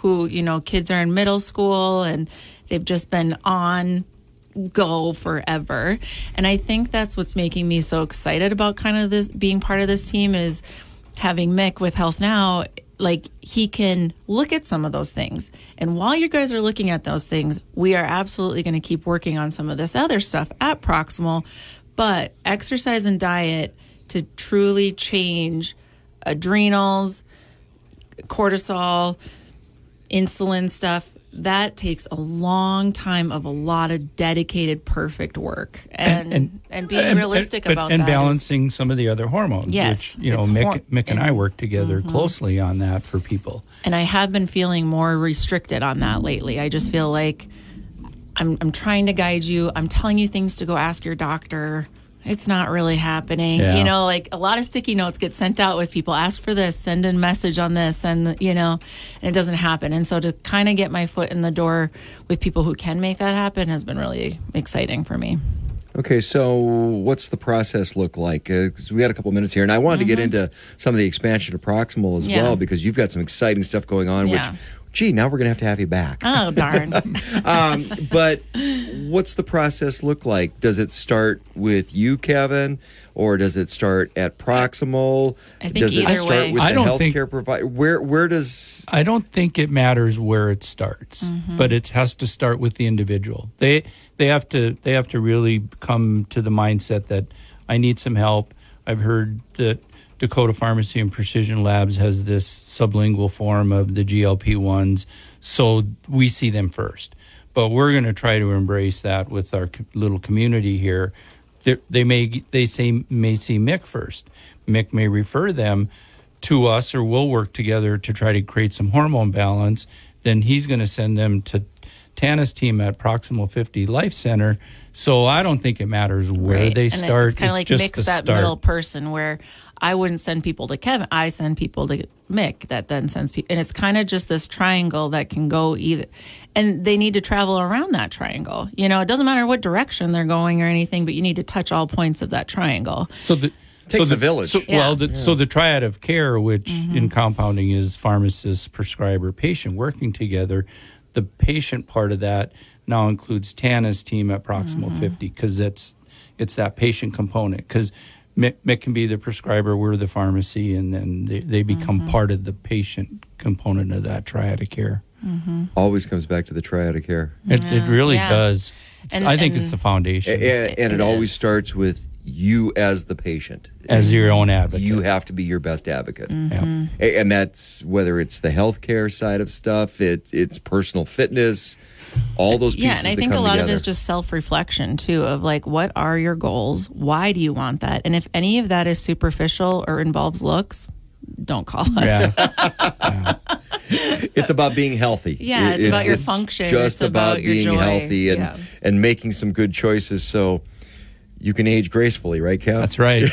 S5: who, kids are in middle school and they've just been on go forever. And I think that's what's making me so excited about kind of this being part of this team is having Mick with Health Now. Like, he can look at some of those things. And while you guys are looking at those things, we are absolutely going to keep working on some of this other stuff at Proximal. But exercise and diet to truly change adrenals, cortisol, insulin stuff, that takes a long time of a lot of dedicated, perfect work, and being realistic about that.
S4: And balancing some of the other hormones,
S5: yes,
S4: which, Mick and I work together closely on that for people.
S5: And I have been feeling more restricted on that lately. I just feel like I'm trying to guide you. I'm telling you things to go ask your doctor. It's not really happening.
S4: Yeah.
S5: Like a lot of sticky notes get sent out with people, ask for this, send a message on this, and it doesn't happen. And so to kind of get my foot in the door with people who can make that happen has been really exciting for me.
S3: Okay, so what's the process look like? 'Cause we got a couple minutes here, and I wanted to get into some of the expansion of Proximal as well, because you've got some exciting stuff going on, which, now we're going to have you back.
S5: Oh, darn.
S3: But what's the process look like? Does it start with you, Kevin, or does it start at Proximal?
S5: I think
S3: does it
S5: either
S3: start
S5: way.
S3: with the healthcare provider? Where does...
S4: I don't think it matters where it starts, but it has to start with the individual. They have to really come to the mindset that I need some help. I've heard that Dakota Pharmacy and Precision Labs has this sublingual form of the GLP-1s, so we see them first. But we're going to try to embrace that with our little community here. They may see Mick first. Mick may refer them to us, or we'll work together to try to create some hormone balance. Then he's going to send them to Tana's team at Proximal 50 Life Center. So I don't think it matters where they start.
S5: It's kind of like
S4: just
S5: Mick's that middle person where I wouldn't send people to Kevin. I send people to Mick that then sends people. And it's kind of just this triangle that can go either. And they need to travel around that triangle. It doesn't matter what direction they're going or anything, but you need to touch all points of that triangle.
S3: Takes a village.
S4: So the triad of care, which in compounding is pharmacist, prescriber, patient working together, the patient part of that now includes Tana's team at Proximal 50, because it's that patient component. Because Mick can be the prescriber, we're the pharmacy, and then they become part of the patient component of that triad of care.
S3: Always comes back to the triad of care.
S4: It really does. I think it's the foundation.
S3: And it always starts with you as the patient.
S4: As your own advocate.
S3: You have to be your best advocate. And that's whether it's the healthcare side of stuff, it's personal fitness, all those pieces.
S5: Yeah, and I think a lot of it is just self-reflection, too, of like, what are your goals? Why do you want that? And if any of that is superficial or involves looks, don't call us.
S4: Yeah.
S3: It's about being healthy.
S5: Yeah, it's about your function.
S3: Just
S5: it's about your
S3: being
S5: joy.
S3: healthy and making some good choices so you can age gracefully, right, Kev?
S4: That's right.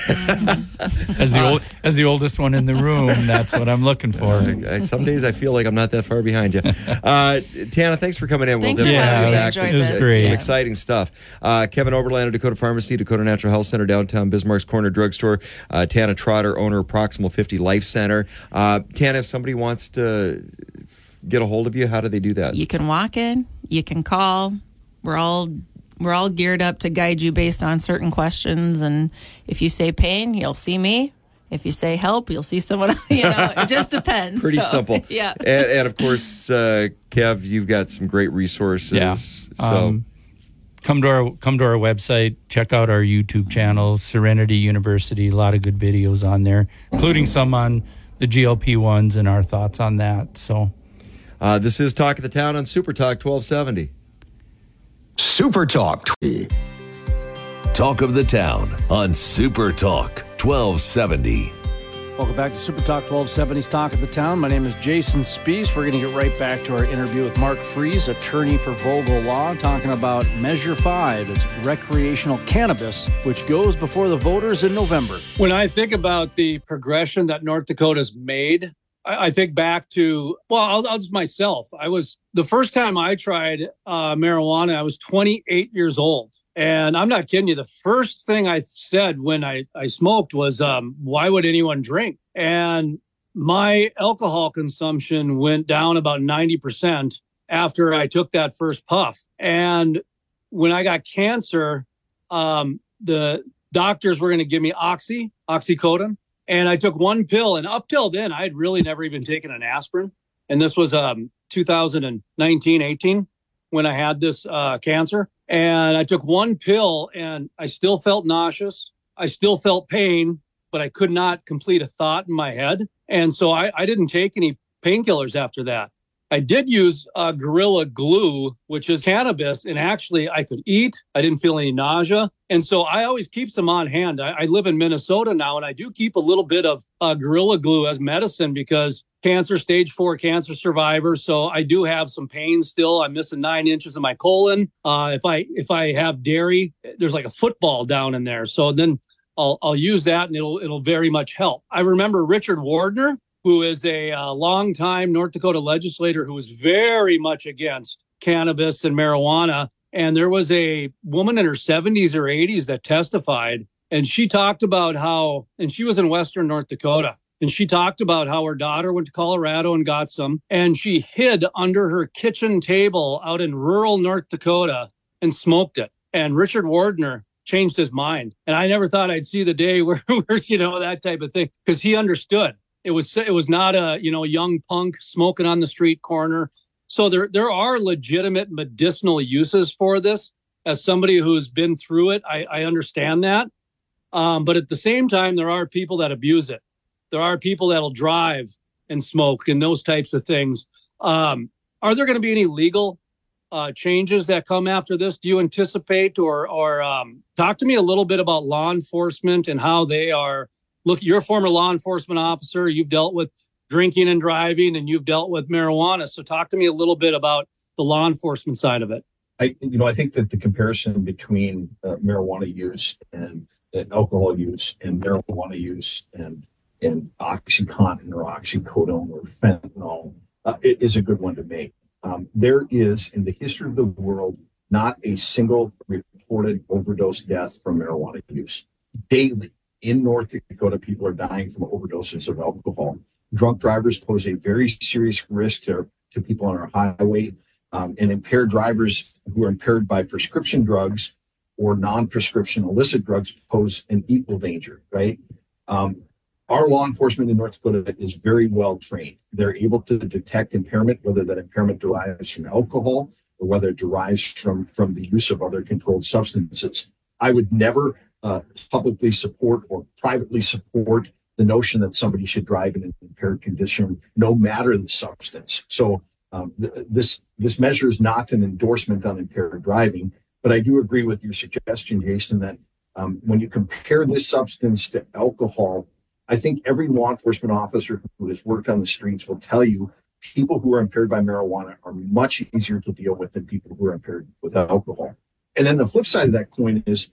S4: As the oldest one in the room, that's what I'm looking for.
S3: Some days I feel like I'm not that far behind you. Tana, thanks for coming in.
S5: Thanks
S3: we'll
S5: for having me.
S3: back.
S5: Enjoyed
S3: This
S5: this.
S3: is
S4: great.
S3: some exciting stuff. Kevin Oberlander, Dakota Pharmacy, Dakota Natural Health Center, downtown Bismarck's Corner Drugstore. Tana Trotter, owner of Proximal 50 Life Center. Tana, if somebody wants to get a hold of you, how do they do that?
S5: You can walk in. You can call. We're all geared up to guide you based on certain questions. And if you say pain, you'll see me. If you say help, you'll see someone else. It just depends.
S3: Pretty simple.
S5: Yeah.
S3: And of course, Kev, you've got some great resources.
S4: Yeah.
S3: So
S4: come to our website, check out our YouTube channel, Serenity University. A lot of good videos on there, including some on the GLP-1s and our thoughts on that. So
S3: this is Talk of the Town on Super Talk 1270.
S2: Super Talk. Talk of the Town on Super Talk 1270.
S6: Welcome back to Super Talk 1270's Talk of the Town. My name is Jason Spies. We're going to get right back to our interview with Mark Fries, attorney for Vogel Law, talking about Measure 5. It's recreational cannabis, which goes before the voters in November.
S7: When I think about the progression that North Dakota's made, I think back to, I'll just myself. The first time I tried marijuana, I was 28 years old. And I'm not kidding you. The first thing I said when I smoked was, why would anyone drink? And my alcohol consumption went down about 90% after I took that first puff. And when I got cancer, the doctors were going to give me oxycodone. And I took one pill. And up till then, I had really never even taken an aspirin. And this was 2019, 18, when I had this cancer. And I took one pill and I still felt nauseous. I still felt pain, but I could not complete a thought in my head. And so I didn't take any painkillers after that. I did use Gorilla Glue, which is cannabis, and actually I could eat. I didn't feel any nausea. And so I always keep some on hand. I live in Minnesota now, and I do keep a little bit of Gorilla Glue as medicine because stage 4 cancer survivor. So I do have some pain still. I'm missing 9 inches of my colon. If I have dairy, there's like a football down in there. So then I'll use that, and it'll very much help. I remember Richard Wardner, who is a longtime North Dakota legislator who was very much against cannabis and marijuana. And there was a woman in her 70s or 80s that testified, and she talked about how, and she was in Western North Dakota, and she talked about how her daughter went to Colorado and got some, and she hid under her kitchen table out in rural North Dakota and smoked it. And Richard Wardner changed his mind. And I never thought I'd see the day where that type of thing, because he understood. It was not a, young punk smoking on the street corner. So there are legitimate medicinal uses for this. As somebody who's been through it, I understand that. But at the same time, there are people that abuse it. There are people that'll drive and smoke and those types of things. Are there going to be any legal changes that come after this? Do you anticipate or talk to me a little bit about law enforcement and how they are? Look, you're a former law enforcement officer. You've dealt with drinking and driving, and you've dealt with marijuana. So talk to me a little bit about the law enforcement side of it.
S8: I think that the comparison between marijuana use and alcohol use and marijuana use and OxyContin or oxycodone or fentanyl it is a good one to make. There is, in the history of the world, not a single reported overdose death from marijuana use. Daily, in North Dakota, people are dying from overdoses of alcohol. Drunk drivers pose a very serious risk to people on our highway, and impaired drivers who are impaired by prescription drugs or non-prescription illicit drugs pose an equal danger, right? Our law enforcement in North Dakota is very well trained. They're able to detect impairment, whether that impairment derives from alcohol or whether it derives from the use of other controlled substances. I would never publicly support or privately support the notion that somebody should drive in an impaired condition, no matter the substance. So this measure is not an endorsement on impaired driving, but I do agree with your suggestion, Jason, that when you compare this substance to alcohol, I think every law enforcement officer who has worked on the streets will tell you people who are impaired by marijuana are much easier to deal with than people who are impaired with alcohol. And then the flip side of that coin is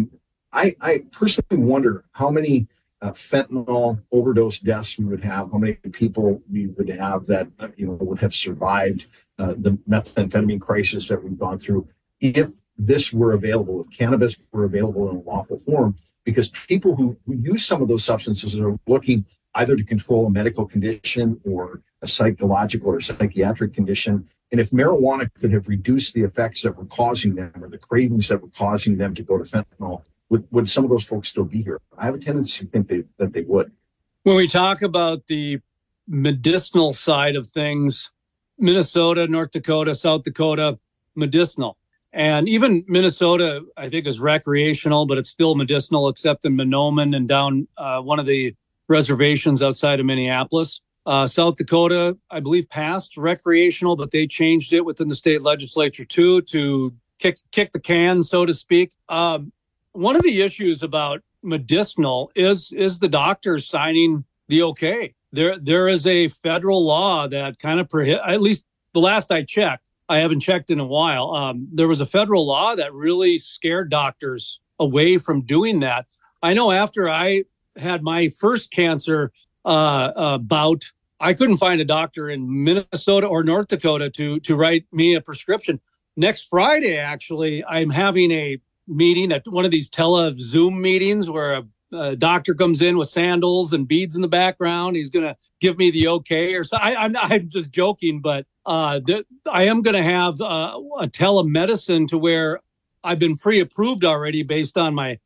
S8: I personally wonder how many fentanyl overdose deaths we would have, how many people we would have that would have survived the methamphetamine crisis that we've gone through if this were available, if cannabis were available in a lawful form. Because people who use some of those substances are looking either to control a medical condition or a psychological or psychiatric condition. And if marijuana could have reduced the effects that were causing them or the cravings that were causing them to go to fentanyl, would some of those folks still be here? I have a tendency to think that they would.
S7: When we talk about the medicinal side of things, Minnesota, North Dakota, South Dakota, medicinal. And even Minnesota, I think, is recreational, but it's still medicinal, except in Mahnomen and down one of the reservations outside of Minneapolis. South Dakota, I believe, passed recreational, but they changed it within the state legislature, too, to kick the can, so to speak. One of the issues about medicinal is the doctors signing the okay. There is a federal law that kind of prohibits, at least the last I checked, I haven't checked in a while. There was a federal law that really scared doctors away from doing that. I know after I had my first cancer bout, I couldn't find a doctor in Minnesota or North Dakota to write me a prescription. Next Friday, actually, I'm having a meeting at one of these Zoom meetings where doctor comes in with sandals and beads in the background. He's going to give me the okay or so. I'm just joking, but I am going to have a telemedicine to where I've been pre-approved already based on my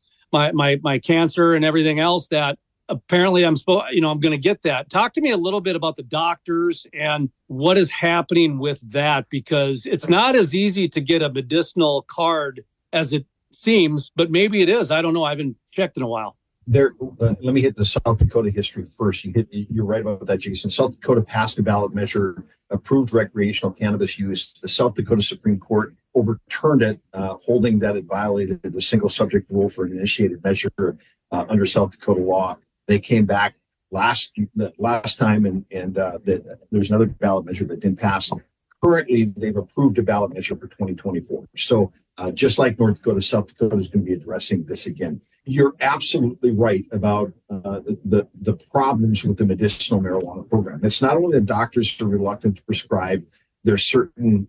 S7: cancer and everything else that apparently I'm going to get that. Talk to me a little bit about the doctors and what is happening with that, because it's not as easy to get a medicinal card as it seems, but maybe it is. I don't know. I haven't checked in a while.
S8: Let me hit the South Dakota history first. You're right about that, Jason. South Dakota passed a ballot measure, approved recreational cannabis use. The South Dakota Supreme Court overturned it, holding that it violated the single subject rule for an initiated measure under South Dakota law. They came back last time, and there's another ballot measure that didn't pass. Currently, they've approved a ballot measure for 2024. So just like North Dakota, South Dakota is going to be addressing this again. You're absolutely right about the problems with the medicinal marijuana program. It's not only that doctors are reluctant to prescribe. There are certain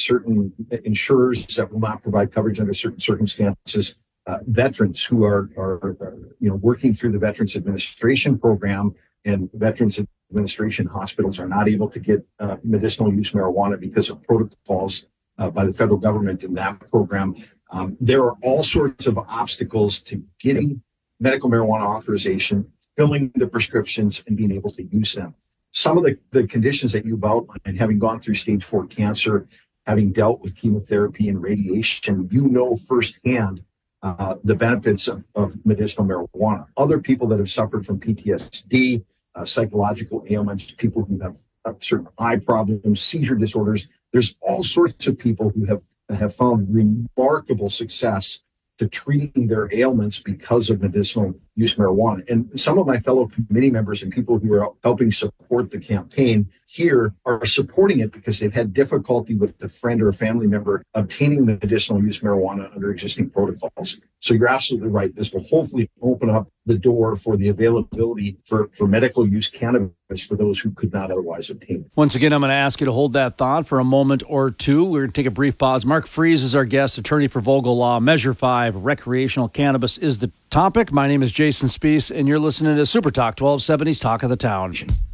S8: insurers that will not provide coverage under certain circumstances. Veterans who are working through the Veterans Administration program, and Veterans Administration hospitals are not able to get medicinal use marijuana because of protocols by the federal government in that program. There are all sorts of obstacles to getting medical marijuana authorization, filling the prescriptions, and being able to use them. Some of the conditions that you've outlined, having gone through stage 4 cancer, having dealt with chemotherapy and radiation, firsthand the benefits of medicinal marijuana. Other people that have suffered from PTSD, psychological ailments, people who have certain eye problems, seizure disorders. There's all sorts of people who have found remarkable success to treating their ailments because of medicinal use marijuana. And some of my fellow committee members and people who are helping support the campaign here are supporting it because they've had difficulty with a friend or a family member obtaining medicinal use marijuana under existing protocols. So you're absolutely right. This will hopefully open up the door for the availability for medical use cannabis for those who could not otherwise obtain it.
S6: Once again, I'm going to ask you to hold that thought for a moment or two. We're going to take a brief pause. Mark Freese is our guest, attorney for Vogel Law. Measure 5, recreational cannabis is the topic. My name is Jason Spees, and you're listening to Super Talk 1270's Talk of the Town.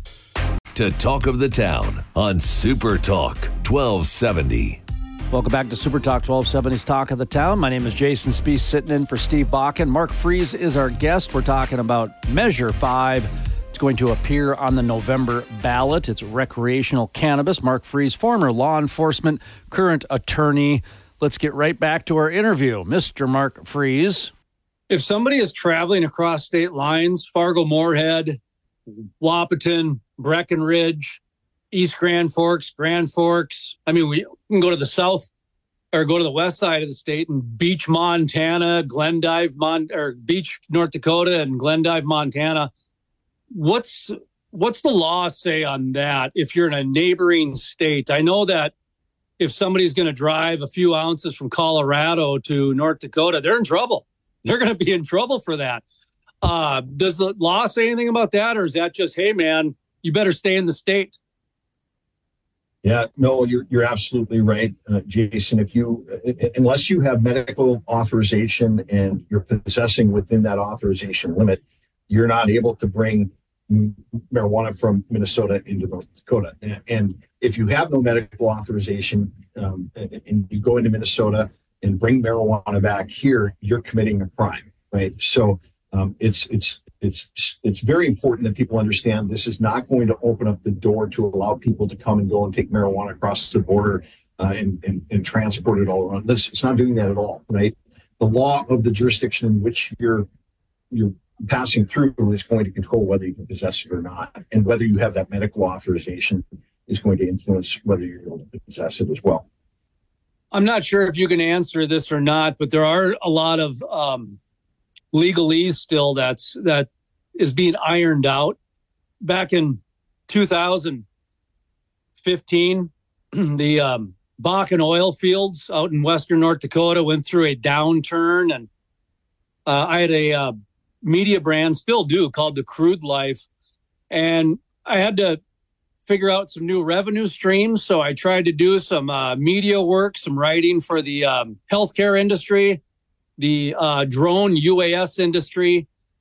S2: To Talk of the Town on Super Talk 1270.
S6: Welcome back to Super Talk 1270's Talk of the Town. My name is Jason Spees, sitting in for Steve Bakken. Mark Freese is our guest. We're talking about Measure 5. It's going to appear on the November ballot. It's recreational cannabis. Mark Freese, former law enforcement, current attorney. Let's get right back to our interview. Mr. Mark Freese.
S7: If somebody is traveling across state lines, Fargo-Moorhead, Wahpeton, Breckenridge, East Grand Forks, I mean, we can go to the south or go to the west side of the state and Beach, Montana, Beach, North Dakota, and Glendive, Montana. What's the law say on that if you're in a neighboring state? I know that if somebody's going to drive a few ounces from Colorado to North Dakota, they're in trouble. They're going to be in trouble for that. Does the law say anything about that, or is that just, hey, man, you better stay in the state?
S8: Yeah, no, you're absolutely right, Jason. Unless you have medical authorization and you're possessing within that authorization limit, you're not able to bring marijuana from Minnesota into North Dakota. And if you have no medical authorization and you go into Minnesota and bring marijuana back here, you're committing a crime, right? So it's very important that people understand this is not going to open up the door to allow people to come and go and take marijuana across the border and transport it all around. It's not doing that at all, right? The law of the jurisdiction in which you're passing through is going to control whether you can possess it or not, and whether you have that medical authorization is going to influence whether you're able to possess it as well.
S7: I'm not sure if you can answer this or not, but there are a lot of legalese still that is being ironed out. Back in 2015, the Bakken oil fields out in western North Dakota went through a downturn, and I had a media brand, still do, called The Crude Life, and I had to figure out some new revenue streams. So I tried to do some media work, some writing for the healthcare industry, the drone UAS industry.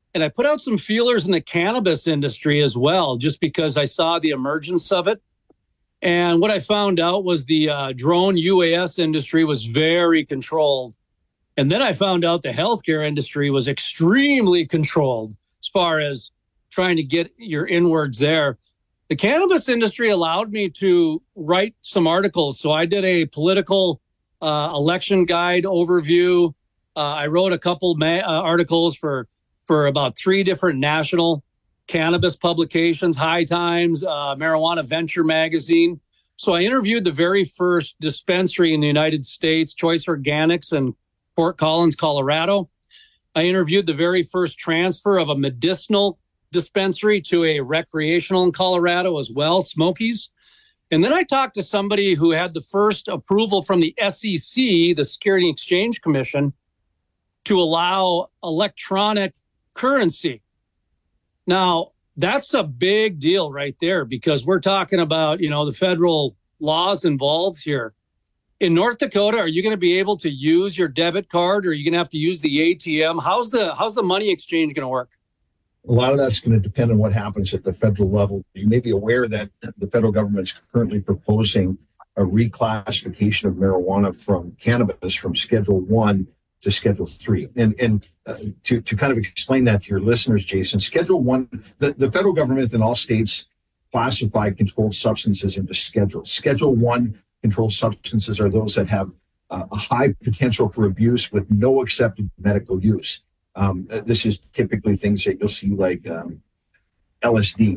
S7: And I put out some feelers in the cannabis industry as well, just because I saw the emergence of it. And what I found out was the drone UAS industry was very controlled. And then I found out the healthcare industry was extremely controlled as far as trying to get your inwards there. The cannabis industry allowed me to write some articles. So I did a political election guide overview. I wrote a couple articles for about 3 different national cannabis publications, High Times, Marijuana Venture Magazine. So I interviewed the very first dispensary in the United States, Choice Organics in Fort Collins, Colorado. I interviewed the very first transfer of a medicinal dispensary to a recreational in Colorado as well, Smokies. And then I talked to somebody who had the first approval from the SEC, the Security and Exchange Commission, to allow electronic currency. Now, that's a big deal right there, because we're talking about, the federal laws involved here. In North Dakota, are you going to be able to use your debit card, or are you going to have to use the ATM? How's the money exchange going to work?
S8: A lot of that's going to depend on what happens at the federal level. You may be aware that the federal government is currently proposing a reclassification of marijuana from cannabis from Schedule 1 to Schedule 3. And to kind of explain that to your listeners, Jason, Schedule 1, the federal government and all states classify controlled substances into schedules. Schedule 1 controlled substances are those that have a high potential for abuse with no accepted medical use. This is typically things that you'll see like LSD,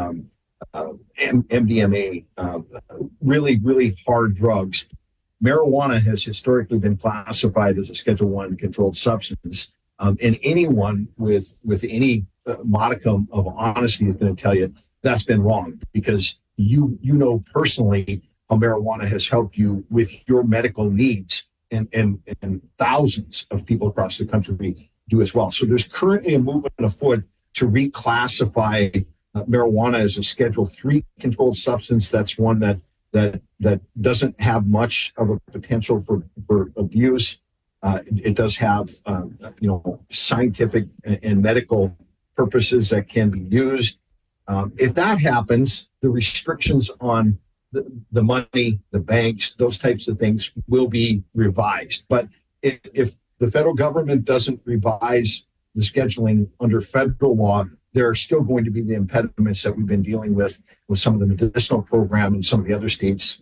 S8: MDMA, really, really hard drugs. Marijuana has historically been classified as a Schedule 1 controlled substance. And anyone with any modicum of honesty is going to tell you that's been wrong, because you know personally how marijuana has helped you with your medical needs, and thousands of people across the country do as well. So there's currently a movement afoot to reclassify marijuana as a Schedule 3 controlled substance. That's one that doesn't have much of a potential for abuse. It does have scientific and medical purposes that can be used. If that happens, the restrictions on the money, the banks, those types of things will be revised. But if the federal government doesn't revise the scheduling under federal law, there are still going to be the impediments that we've been dealing with some of the medicinal program, and some of the other states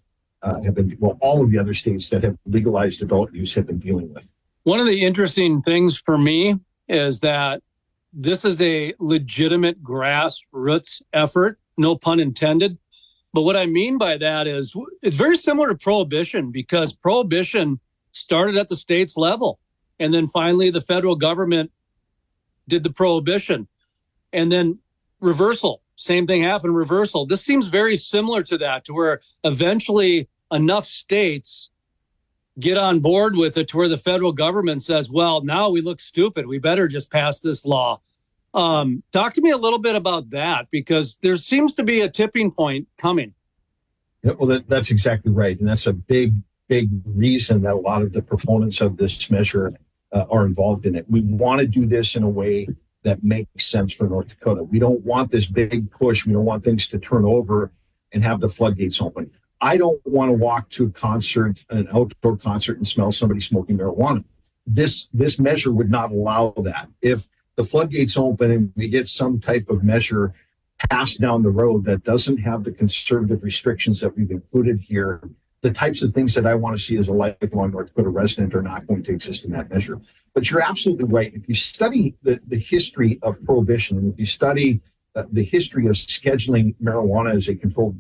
S8: all of the other states that have legalized adult use have been dealing with.
S7: One of the interesting things for me is that this is a legitimate grassroots effort, no pun intended. But what I mean by that is it's very similar to Prohibition, because Prohibition started at the state's level. And then finally, the federal government did the prohibition. And then reversal, same thing happened, reversal. This seems very similar to that, to where eventually enough states get on board with it to where the federal government says, well, now we look stupid. We better just pass this law. Talk to me a little bit about that, because there seems to be a tipping point coming.
S8: Yeah, well, that's exactly right. And that's a big reason that a lot of the proponents of this measure are involved in it. We want to do this in a way that makes sense for North Dakota. We don't want this big push. We don't want things to turn over and have the floodgates open. I don't want to walk to a concert, an outdoor concert, and smell somebody smoking marijuana. This measure would not allow that. If the floodgates open and we get some type of measure passed down the road that doesn't have the conservative restrictions that we've included here, the types of things that I want to see as a lifelong North Dakota resident are not going to exist in that measure. But you're absolutely right. If you study the history of prohibition, and if you study the history of scheduling marijuana as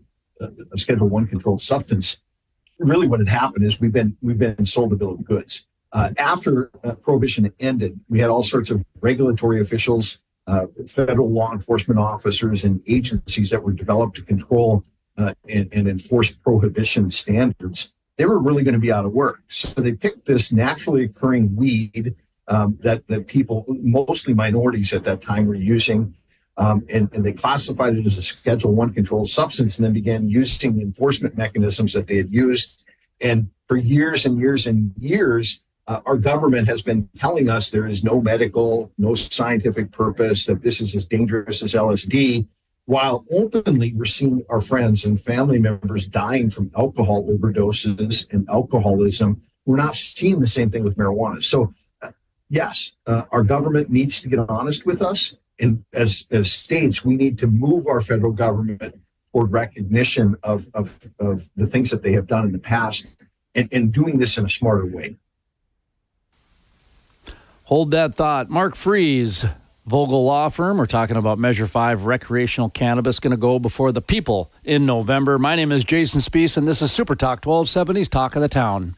S8: a Schedule 1 controlled substance, really what had happened is we've been sold a bill of goods. After prohibition ended, we had all sorts of regulatory officials, federal law enforcement officers, and agencies that were developed to control and enforce prohibition standards. They were really going to be out of work. So they picked this naturally occurring weed that people, mostly minorities at that time, were using, and they classified it as a Schedule 1 controlled substance, and then began using the enforcement mechanisms that they had used. And for years and years and years, our government has been telling us there is no medical, no scientific purpose, that this is as dangerous as LSD, while openly we're seeing our friends and family members dying from alcohol overdoses and alcoholism. We're not seeing the same thing with marijuana. So, yes, our government needs to get honest with us. And as states, we need to move our federal government toward recognition of the things that they have done in the past and doing this in a smarter way.
S6: Hold that thought. Mark Freese, Vogel Law Firm. We're talking about Measure 5 recreational cannabis, going to go before the people in November. My name is Jason Spees, and this is Super Talk 1270's Talk of the Town.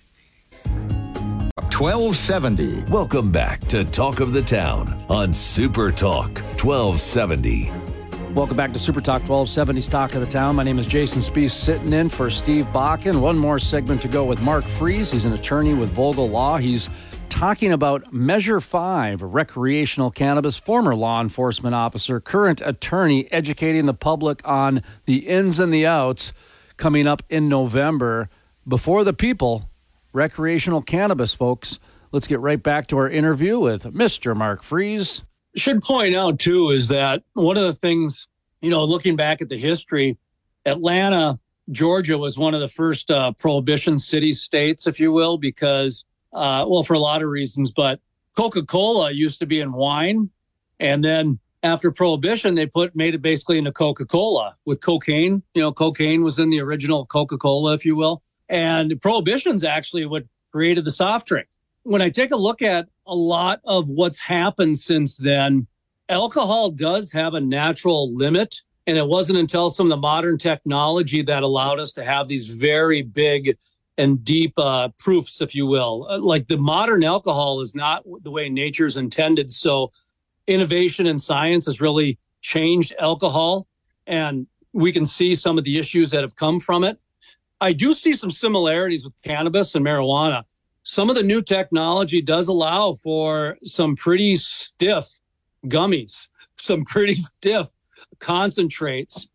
S1: 1270.
S2: Welcome back to Talk of the Town on Super Talk 1270.
S6: Welcome back to Super Talk 1270's Talk of the Town. My name is Jason Spees, sitting in for Steve Bakken. One more segment to go with Mark Freese. He's an attorney with Vogel Law. He's talking about Measure 5, recreational cannabis, former law enforcement officer, current attorney, educating the public on the ins and the outs coming up in November. Before the people, recreational cannabis, folks. Let's get right back to our interview with Mr. Mark Freese.
S7: Should point out, too, is that one of the things, looking back at the history, Atlanta, Georgia was one of the first prohibition city states, if you will, because for a lot of reasons, but Coca-Cola used to be in wine. And then after Prohibition, they made it basically into Coca-Cola with cocaine. Cocaine was in the original Coca-Cola, if you will. And Prohibition's actually what created the soft drink. When I take a look at a lot of what's happened since then, alcohol does have a natural limit. And it wasn't until some of the modern technology that allowed us to have these very big and deep proofs, if you will. Like the modern alcohol is not the way nature's intended. So innovation in science has really changed alcohol, and we can see some of the issues that have come from it. I do see some similarities with cannabis and marijuana. Some of the new technology does allow for some pretty stiff gummies, some pretty stiff concentrates.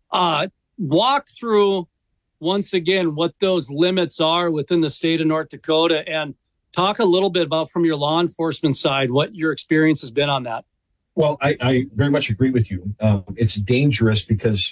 S7: Walk through once again what those limits are within the state of North Dakota, and talk a little bit about, from your law enforcement side, what your experience has been on that.
S8: Well, I very much agree with you. It's dangerous because,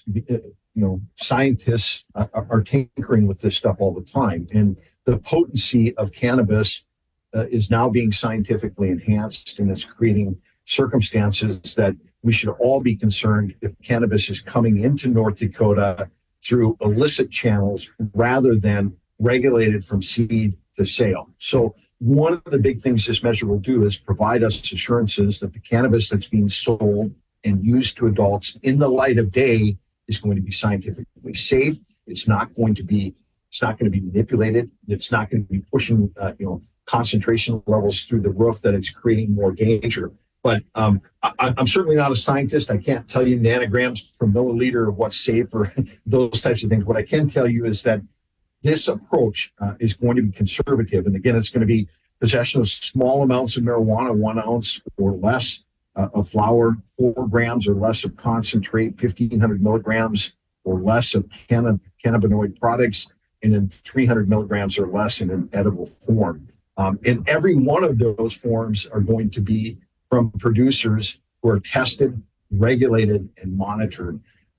S8: scientists are tinkering with this stuff all the time. And the potency of cannabis is now being scientifically enhanced, and it's creating circumstances that we should all be concerned if cannabis is coming into North Dakota through illicit channels rather than regulated from seed to sale. So one of the big things this measure will do is provide us assurances that the cannabis that's being sold and used to adults in the light of day is going to be scientifically safe. It's not going to be manipulated. It's not going to be pushing concentration levels through the roof that it's creating more danger. But I'm certainly not a scientist. I can't tell you nanograms per milliliter of what's safe or those types of things. What I can tell you is that this approach is going to be conservative. And again, it's going to be possession of small amounts of marijuana, 1 ounce or less of flower, 4 grams or less of concentrate, 1,500 milligrams or less of cannabinoid products, and then 300 milligrams or less in an edible form. And every one of those forms are going to be from producers who are tested, regulated, and monitored.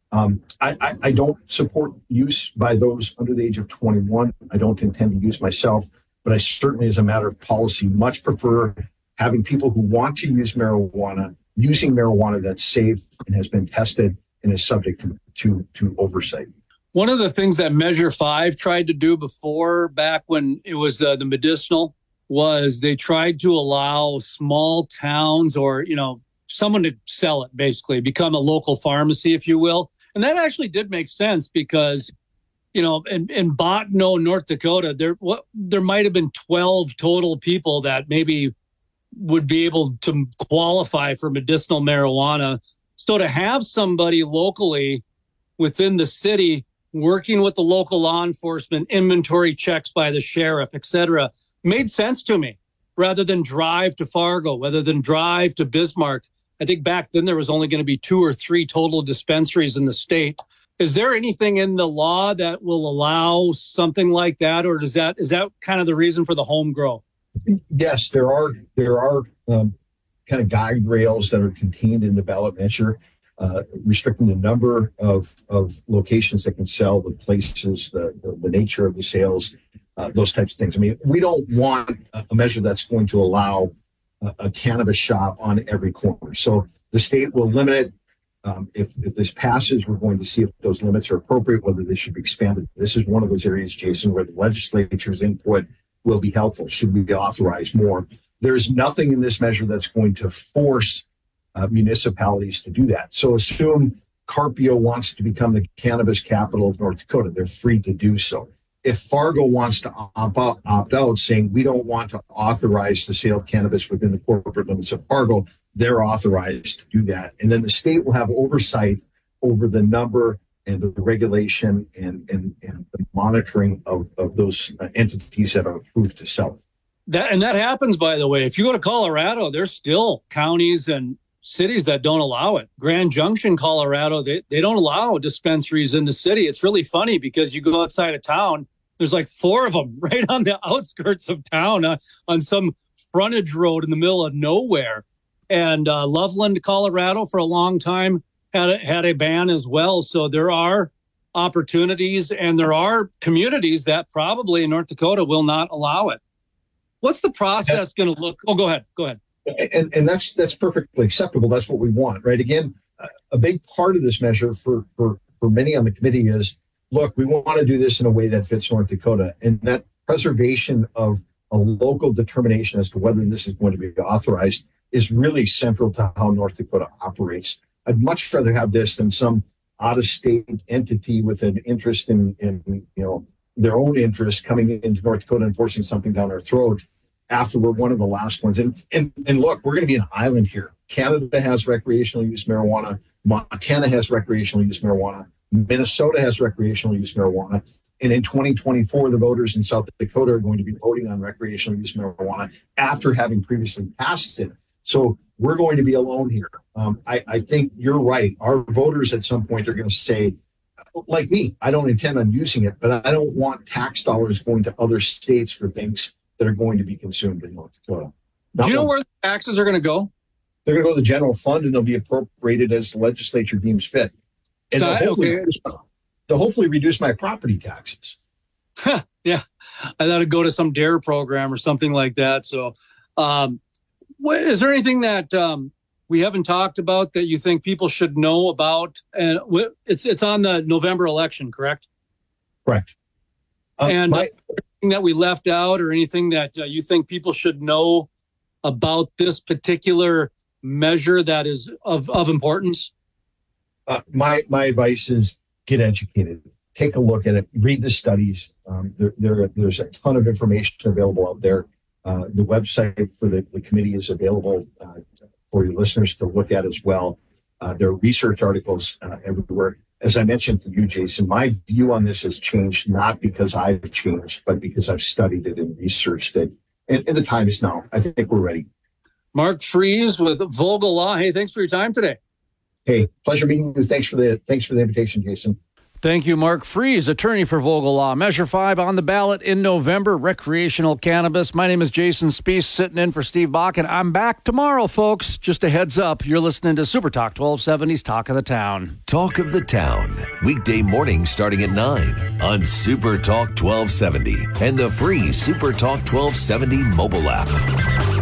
S8: I don't support use by those under the age of 21. I don't intend to use myself, but I certainly, as a matter of policy, much prefer having people who want to use marijuana, using marijuana that's safe and has been tested and is subject to oversight.
S7: One of the things that Measure 5 tried to do before, back when it was the medicinal, was they tried to allow small towns or, someone to sell it, basically, become a local pharmacy, if you will. And that actually did make sense because, in Bottineau, North Dakota, there might have been 12 total people that maybe would be able to qualify for medicinal marijuana. So to have somebody locally within the city working with the local law enforcement, inventory checks by the sheriff, et cetera, made sense to me, rather than drive to Fargo, rather than drive to Bismarck. I think back then there was only going to be 2 or 3 total dispensaries in the state. Is there anything in the law that will allow something like that, or is that kind of the reason for the home grow?
S8: Yes, there are kind of guide rails that are contained in the ballot measure, restricting the number of locations that can sell, the places, the nature of the sales, those types of things. I mean, we don't want a measure that's going to allow a cannabis shop on every corner. So the state will limit it. If this passes, we're going to see if those limits are appropriate, whether they should be expanded. This is one of those areas, Jason, where the legislature's input will be helpful. Should we authorize more? There's nothing in this measure that's going to force municipalities to do that. So assume Carpio wants to become the cannabis capital of North Dakota. They're free to do so. If Fargo wants to opt out, saying we don't want to authorize the sale of cannabis within the corporate limits of Fargo, they're authorized to do that. And then the state will have oversight over the number and the regulation and the monitoring of those entities that are approved to sell.
S7: That happens, by the way. If you go to Colorado, there's still counties and cities that don't allow it. Grand Junction, Colorado, they don't allow dispensaries in the city. It's really funny because you go outside of town, there's like 4 of them right on the outskirts of town on some frontage road in the middle of nowhere. And Loveland, Colorado, for a long time had a ban as well. So there are opportunities and there are communities that probably in North Dakota will not allow it. What's the process going to look? Oh, go ahead.
S8: And that's perfectly acceptable. That's what we want, right? Again, a big part of this measure for many on the committee is, look, we want to do this in a way that fits North Dakota, and that preservation of a local determination as to whether this is going to be authorized is really central to how North Dakota operates. I'd much rather have this than some out-of-state entity with an interest in their own interest coming into North Dakota and forcing something down our throat after we're one of the last ones. And look, we're going to be an island here. Canada has recreational use marijuana. Montana has recreational use marijuana. Minnesota has recreational use marijuana. And in 2024, the voters in South Dakota are going to be voting on recreational use marijuana after having previously passed it. So we're going to be alone here. I think you're right. Our voters at some point are going to say, like me, I don't intend on using it, but I don't want tax dollars going to other states for things that are going to be consumed in North Dakota.
S7: Do you know where the taxes are going to go?
S8: They're going to go to the general fund, and they'll be appropriated as the legislature deems fit. And they'll hopefully reduce my property taxes.
S7: Yeah, I thought it'd go to some DARE program or something like that. So is there anything that we haven't talked about that you think people should know about? And it's on the November election, correct?
S8: Correct.
S7: Anything that we left out or anything that you think people should know about this particular measure that is of importance?
S8: My advice is get educated. Take a look at it. Read the studies. There's a ton of information available out there. The website for the committee is available for your listeners to look at as well. There are research articles everywhere. As I mentioned to you, Jason, my view on this has changed, not because I've changed, but because I've studied it and researched it. And the time is now. I think we're ready.
S7: Mark Freese with Vogel Law. Hey, thanks for your time today.
S8: Hey, pleasure meeting you. Thanks for the invitation, Jason.
S6: Thank you, Mark Freese, attorney for Vogel Law. Measure 5 on the ballot in November, recreational cannabis. My name is Jason Spees, sitting in for Steve Bach, and I'm back tomorrow, folks. Just a heads up, you're listening to Super Talk 1270's Talk of the Town.
S2: Talk of the Town, weekday mornings starting at 9 on Super Talk 1270 and the free Super Talk 1270 mobile app.